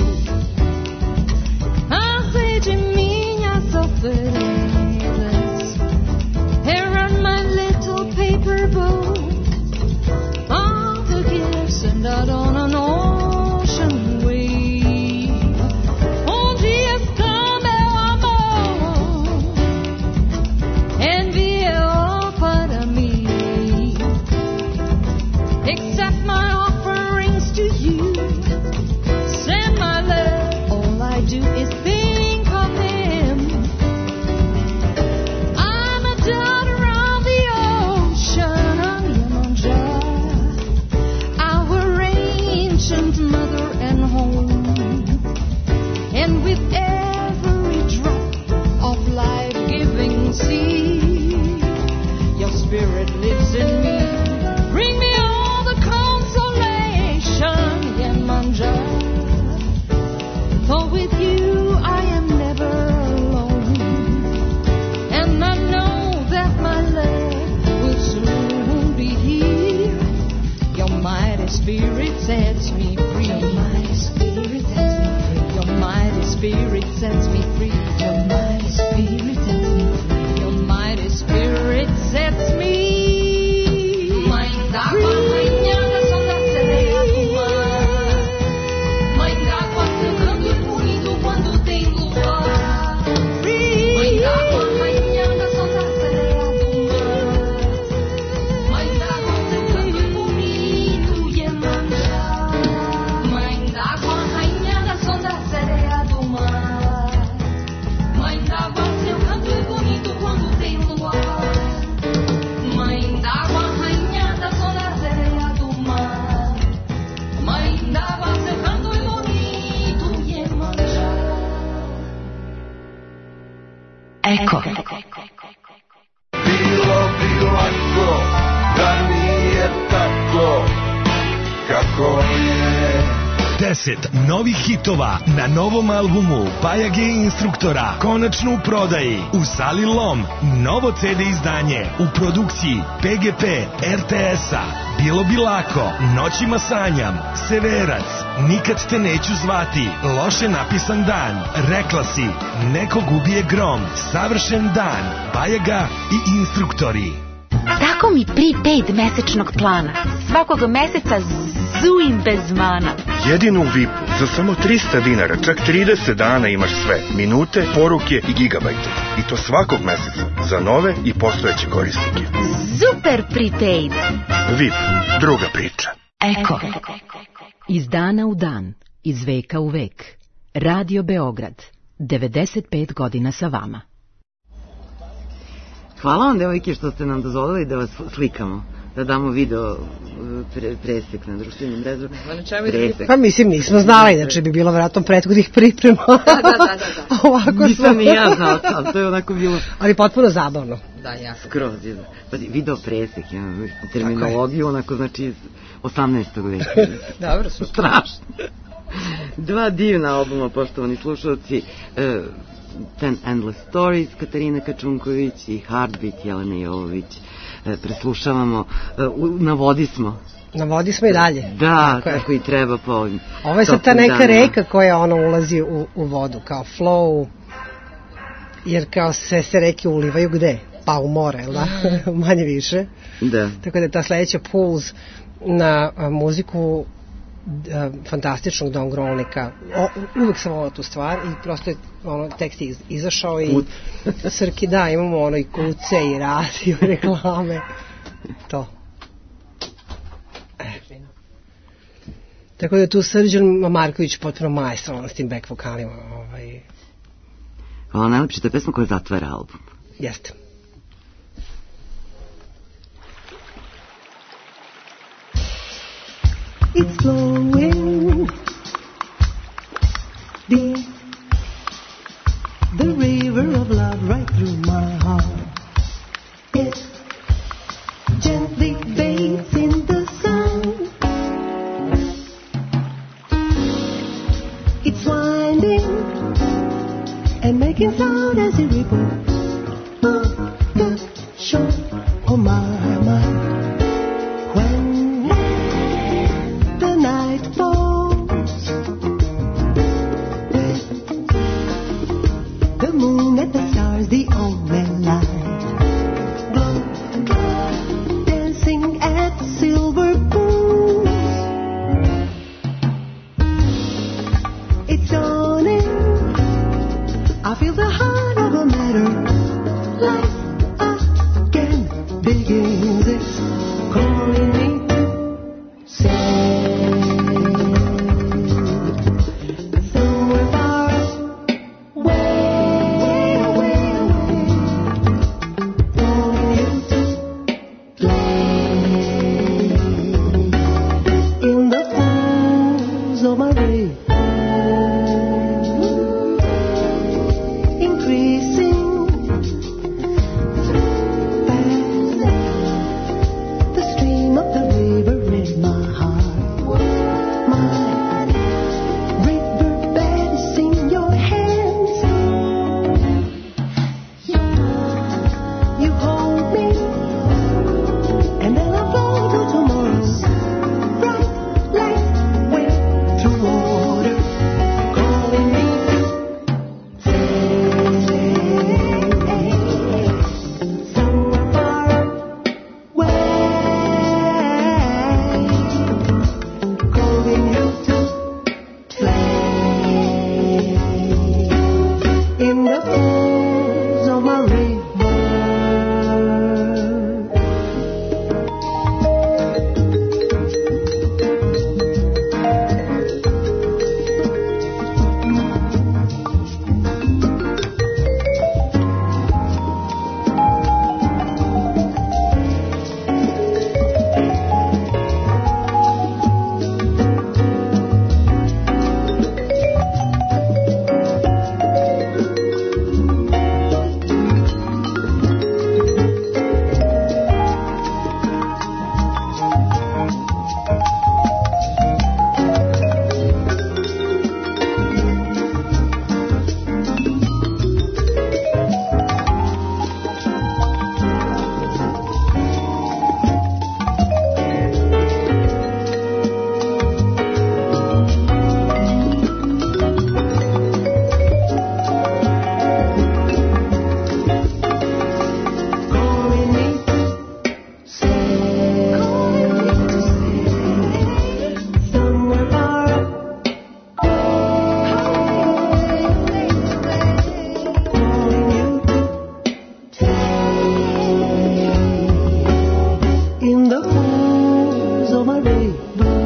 A rede minha sou feliz. Here are my little paper boats, all the gifts and out on an ocean wave. Um dia está meu amor, enviou para mim. Accept my offerings to you. Send my love. All I do is think of him. I'm a daughter of the ocean, of Yemanja, our ancient mother and home. And with every drop of life-giving sea, your spirit lives in me. Bring me all the consolation, Yemanja. For with you I am never alone. And I know that my love will soon be here. Your mighty spirit sets me free. Your mighty spirit sets me free. Your mighty spirit sets me free. Your mighty spirit sets me free. Your mighty spirit sets me free. Mãe d'água, rainha das ondas, sereia do mar. Mãe d'água, seu canto é bonito quando tem luar. Mãe d'água, rainha das ondas, sereia do mar. Mãe d'água, seu canto é bonito, Yemanja. Mãe d'água, rainha das ondas, sereia do mar. Mãe d'água, seu canto é bonito quando tem luar. Mãe d'água, rainha das ondas, sereia do mar. Mãe d'água, seu canto é bonito, Yemanja. Eko. Bilo bi lako da nije tako kako je. Deset novih hitova na novom albumu Bajage Instruktora konačno u prodaji u Sali Lom. Novo ce de izdanje u produkciji pe ge pe, er te es-a, Bilo bi lako, Noćima sanjam, Severac, Nikad te neću zvati, Loše napisan dan, Rekla si, Nekog ubije grom, Savršen dan, Bajaga i Instruktori. Tako mi prepaid mesečnog plana. Svakog meseca zuim bez mana. Jedino u V I P-u za samo trista dinara, čak trideset dana imaš sve. Minute, poruke i gigabajte. I to svakog meseca za nove i postojeće korisnike. Super prepaid. V I P, druga priča. Eko. Iz dana u dan, iz veka u vek. Radio Beograd. devedeset pet godina sa vama. Hvala vam, devojke, što ste nam dozvolili da vas slikamo, da damo video pre, presek na društvenim mrežama. Pa mislim, nismo znali, inače bi bilo vratno prethodnih priprema. Da, da, da, da. Ovako nisam ni ja znala, ali to je onako bilo... Ali potpuno zabavno. Da, jasno. Skroz, je. Pa video presek, ja, terminologiju, onako, znači, iz osamnaestog veka. Dobro, su. Strašno. Dva divna albuma, poštovani slušalci, uh, Ten Endless Stories, Katarina Kačunković i Heartbeat, Jelena Jovović. E, preslušavamo, e, na vodi smo. Na vodi smo i dalje. Da, tako, tako i treba po ovim. Ovo je sad ta neka danima. Reka koja ono ulazi u, u vodu, kao flow, jer kao sve se reke ulivaju gde? Pa u more, da? Manje više. Da. Tako da je ta sledeća puls na a, muziku a, fantastičnog Don Grolnika. O, uvek sam volila tu stvar i prosto je ono, tekst je iz, izašao i Srki, da, imamo ono i kuce i radio i reklame. To. E. Tako da je tu Srđan Marković potpuno majstrovan s tim back vokalima. Ovaj. Hvala, najlepše, to je pesma koja zatvara album. Jeste. It's flowing deep, the river of love right through my heart. It gently bathes in the sun. It's winding and making sound as it ripples on the shore. Oh my, my. When the night falls of my rainbow.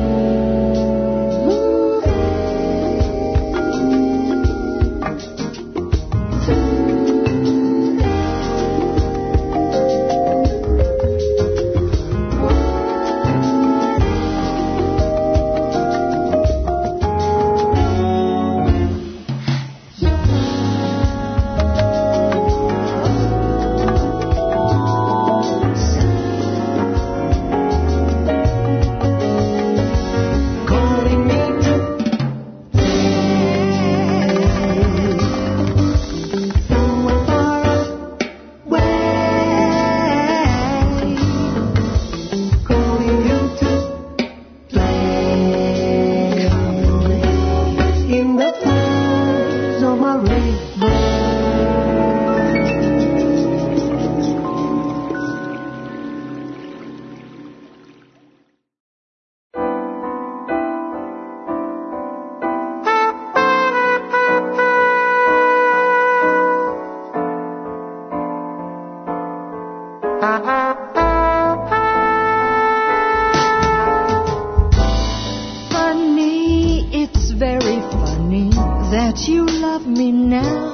Funny, it's very funny that you love me now.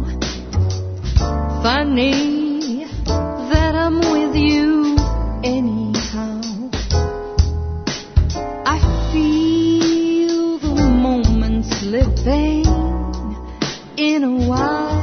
Funny that I'm with you anyhow. I feel the moment slipping in a while.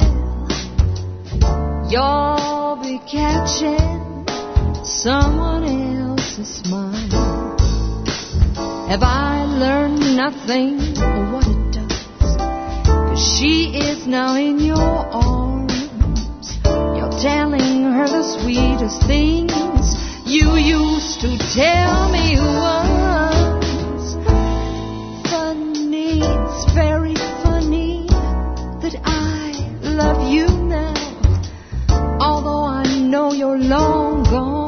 You'll be catching someone else's smile. Have I learned nothing of what it does? 'Cause she is now in your arms. You're telling her the sweetest things you used to tell me once. Funny, it's very funny that I love you now, although I know you're long gone.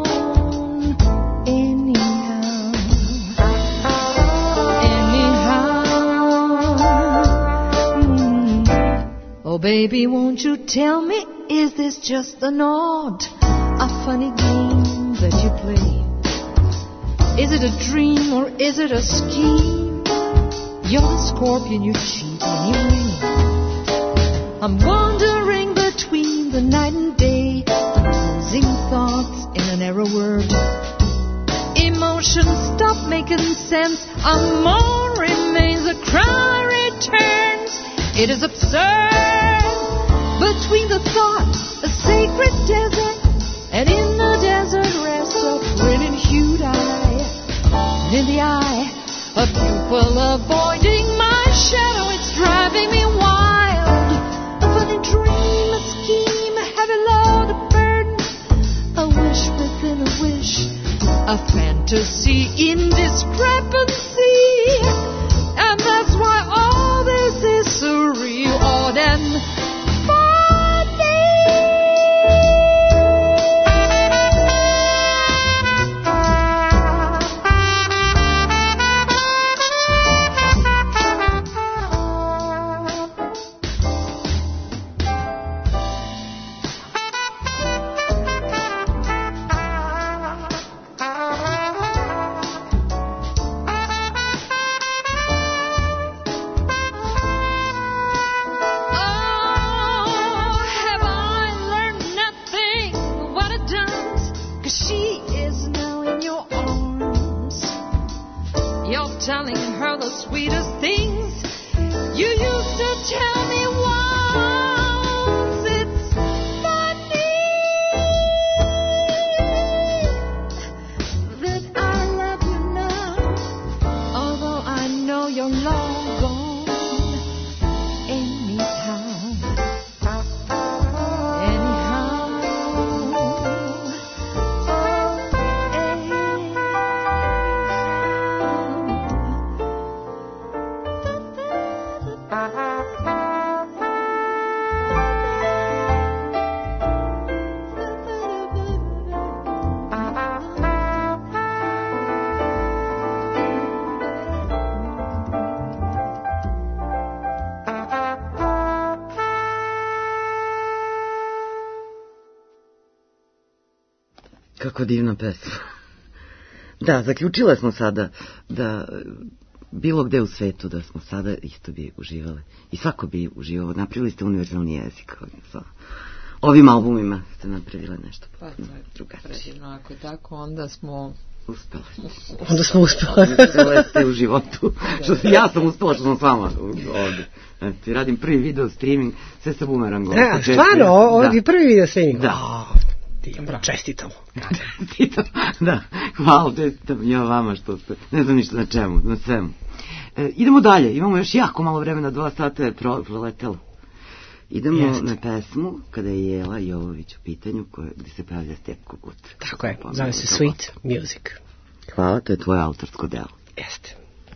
Oh, baby, won't you tell me, is this just an odd, a funny game that you play? Is it a dream or is it a scheme? You're the scorpion, you cheat anyway. I'm wandering between the night and day, composing thoughts in an error word. Emotions stop making sense, a moan remains, a cry returns. It is absurd. Between the thought, a sacred desert, and in the desert rests a grinning hued eye. And in the eye, a pupil avoiding my shadow. It's driving me wild. A funny dream, a scheme, a heavy load, a burden, a wish within a wish, a fantasy in discrepancy. And that's why all this is surreal, odd and telling her the sweetest things you used to tell me once. It's funny that I love you now, although I know you're long gone anyhow. Kako divna pesma. Da, zaključile smo sada da bilo gde u svetu da smo sada isto bi uživale. I svako bi uživao. Napravili ste univerzalni jezik. Sa ovim albumima ste napravile nešto pa, drugačije. Predivno, ako je tako, onda smo... Uspela. Onda smo uspela. Uspela ste u životu. Što si, ja sam uspela što sam s vama ovde. Eto, radim prvi video streaming, sve sa bumerangom. Da, stvarno, ovo je prvi video streaming. Da. Divno, čestitamo. Čestitam, da. Hvala, čestitam ja vama što ste, ne znam ništa na čemu, na svemu. E, idemo dalje, imamo još jako malo vremena, dva sata je pro, proletelo. Idemo Jest. na pesmu kada je Jela Jovović u pitanju koje, gde se pravlja Stepko Gut. Tako je, zove se Sweet Music. Hvala, to je tvoje autorsko delo. Jeste.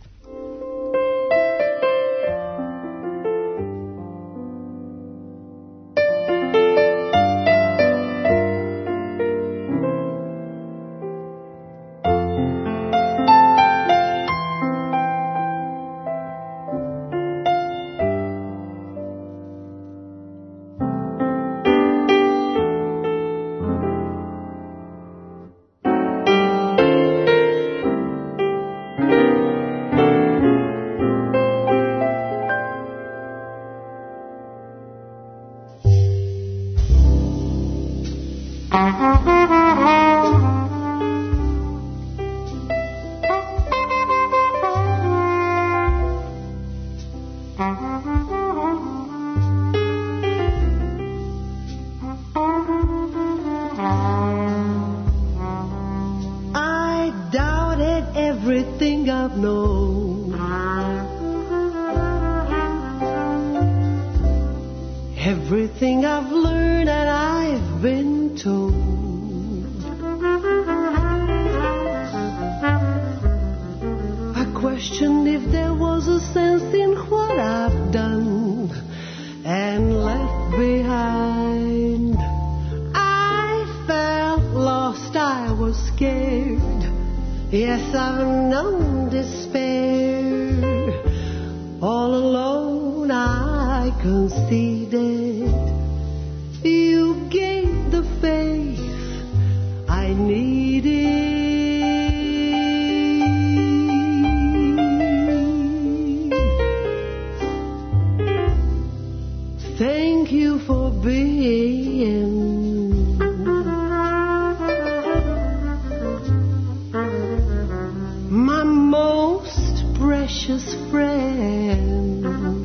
Everything I've learned and I've been told. I questioned if there was a sense in what I've done and left behind. I felt lost, I was scared. Yes, I've known despair. All alone I conceded. You gave the faith I needed. Thank you for being my most precious friend.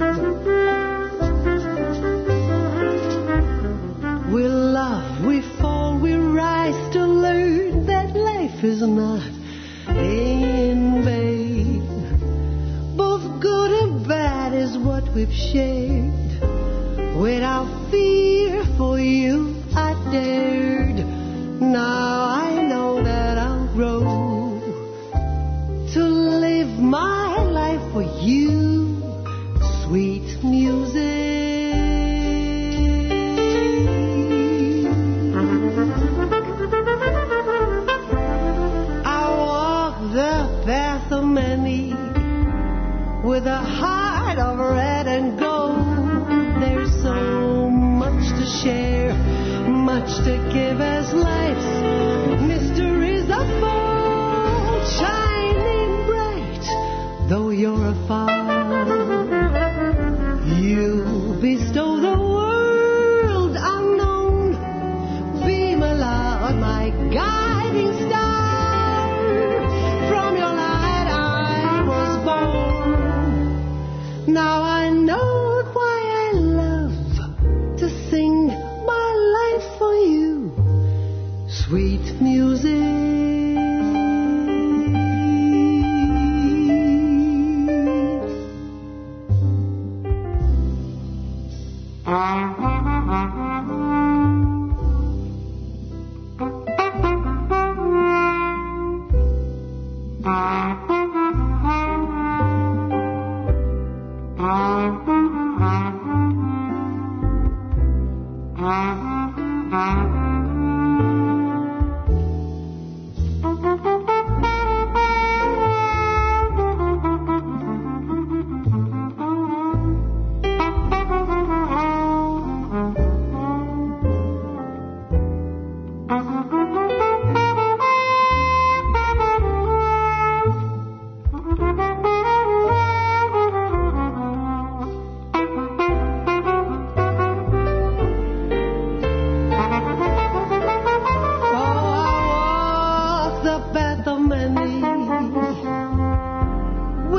We love, we fall, we rise to learn that life is not in vain. Both good and bad is what we've shared. Without fear for you I dared. Now I know that I'll grow to live my life for you. Sweet music. I walk the path of many with a heart of red and gold. There's so much to share, much to give as life's mysteries unfold, shining bright, though you're afar. You bestow the world unknown, beam aloud my guiding star. From your light I was born. Now I know sweet music.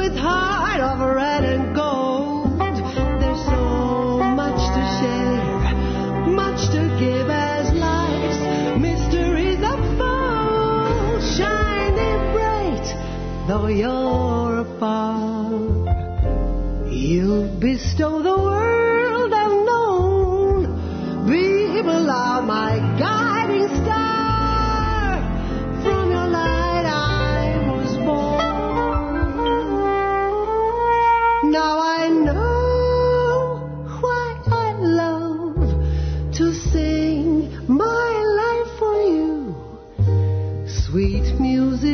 with heart of red and gold. There's so much to share, much to give as life's mysteries unfold. Shining bright, though you're afar, you bestow the world unknown. People are my guiding star. From your light I was born. Now I know why I love to sing my life for you. Sweet music,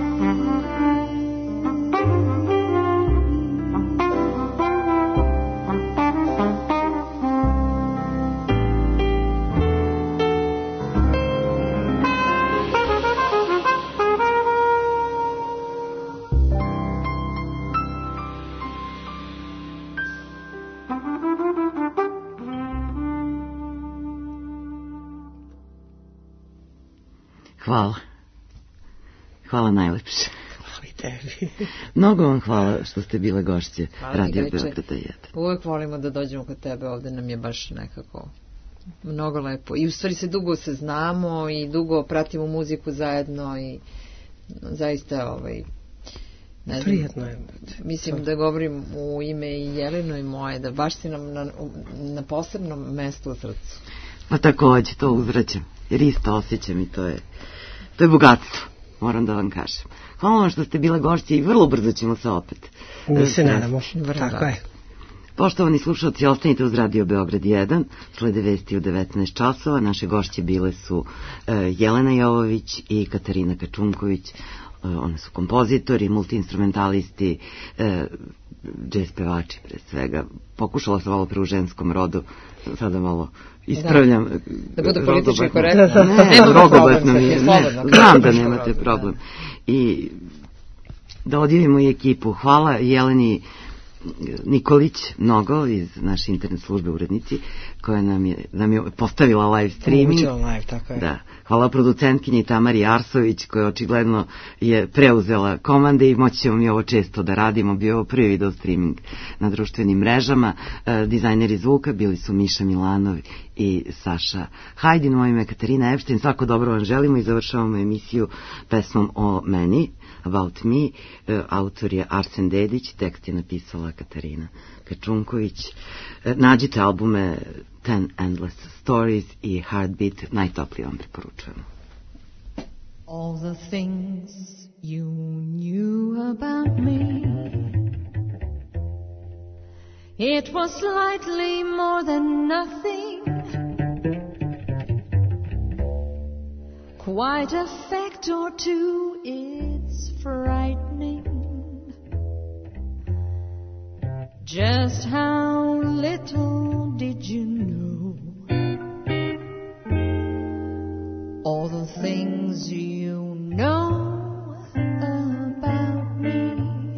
Hvala. Hvala najlepše. Hvala i tebi. Mnogo vam hvala što ste bile gošće Hvala Radio ti, Greče. Beograda jedan. Uvek volimo da dođemo kod tebe, ovde nam je baš nekako mnogo lepo. I u stvari se dugo se znamo i dugo pratimo muziku zajedno i zaista ovaj, ne znam, Prijetno je. mislim da govorim u ime i Jeleno i moje, da baš si nam na, na posebnom mestu u srcu. Pa takođe, to uzvraćam, jer isto osjećam i to je, to je bogatstvo, moram da vam kažem. Hvala vam što ste bile gošće i vrlo brzo ćemo se opet. Mi se nadamo, Vrlo tako je. Poštovani slušalci, ostanite uz Radio Beograd jedan, slede vesti u devetnaest časova. Naše gošće bile su e, Jelena Jovović i Katarina Kačunković. E, one su kompozitori, multiinstrumentalisti, e, džez pevači pre svega. Pokušala sam malo pre u ženskom rodu, sada malo ispravljam. Da, da bude politički rogobatno. korektno. Ne, Nemamo rogobatno problem, mi je. sad je Ne, slobodno. znam da nemate problem. I da odjavimo i ekipu. Hvala Jeleni Nikolić mnogo iz naše internet službe urednici koja nam je, nam je postavila live streaming. Omogućila live, tako je. Da. Hvala producentkinji Tamari Arsović koja očigledno je preuzela komande i moći ćemo mi ovo često da radimo. Bio je ovo prvi video streaming na društvenim mrežama. E, dizajneri zvuka bili su Miša Milanov i Saša Hajdin. Moje ime je Katarina Epštajn. Svako dobro vam želimo i završavamo emisiju pesmom o meni, About Me. E, autor je Arsen Dedić, tekst je napisala Katarina Kačunković. E, nađite albume Ten Endless Stories i Heartbeat, najtoplije vam preporučujemo. All the things you knew about me, it was slightly more than nothing, quite a fact or two, it's frightening, just how little did you know all the things you know about me.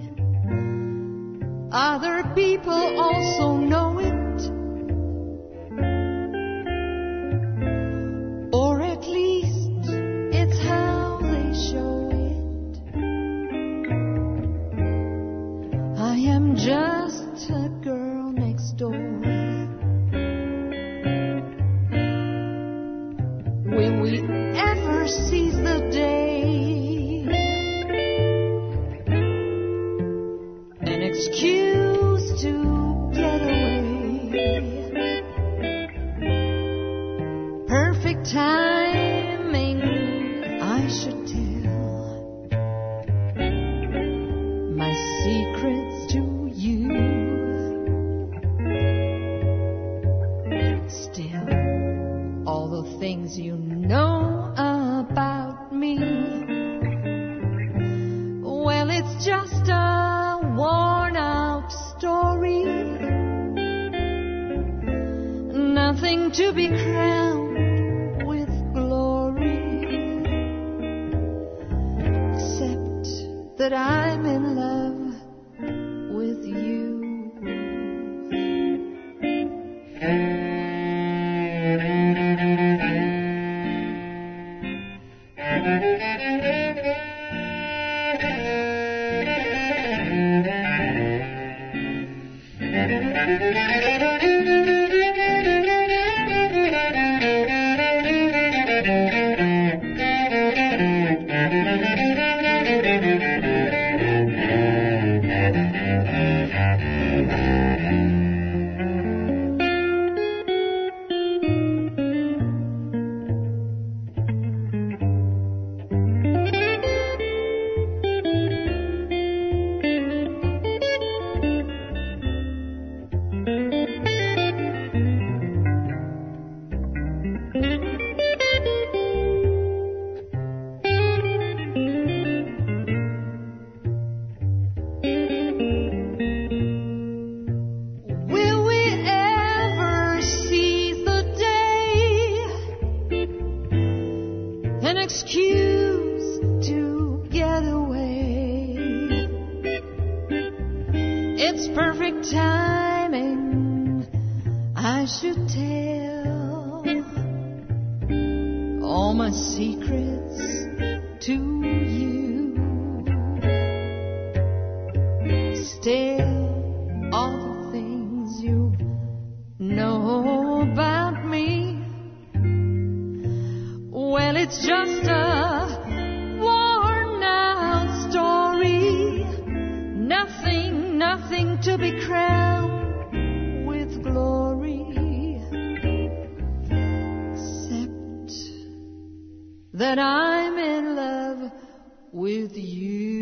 Other people also know it, or at least it's how they show it. I am just a girl next door. Will we ever seize the day? An excuse to get away. Perfect timing, I should tell my secrets to you. Still, all the things you know about me, well, it's just a worn out story, nothing to be crowned with glory, except that I'm in love with you. Thank you. it's perfect timing. I should tell all my secrets to you. Still, all the things you know about me, well, it's just a worn out story. Nothing, nothing to be crowned with glory, except that I'm in love with you.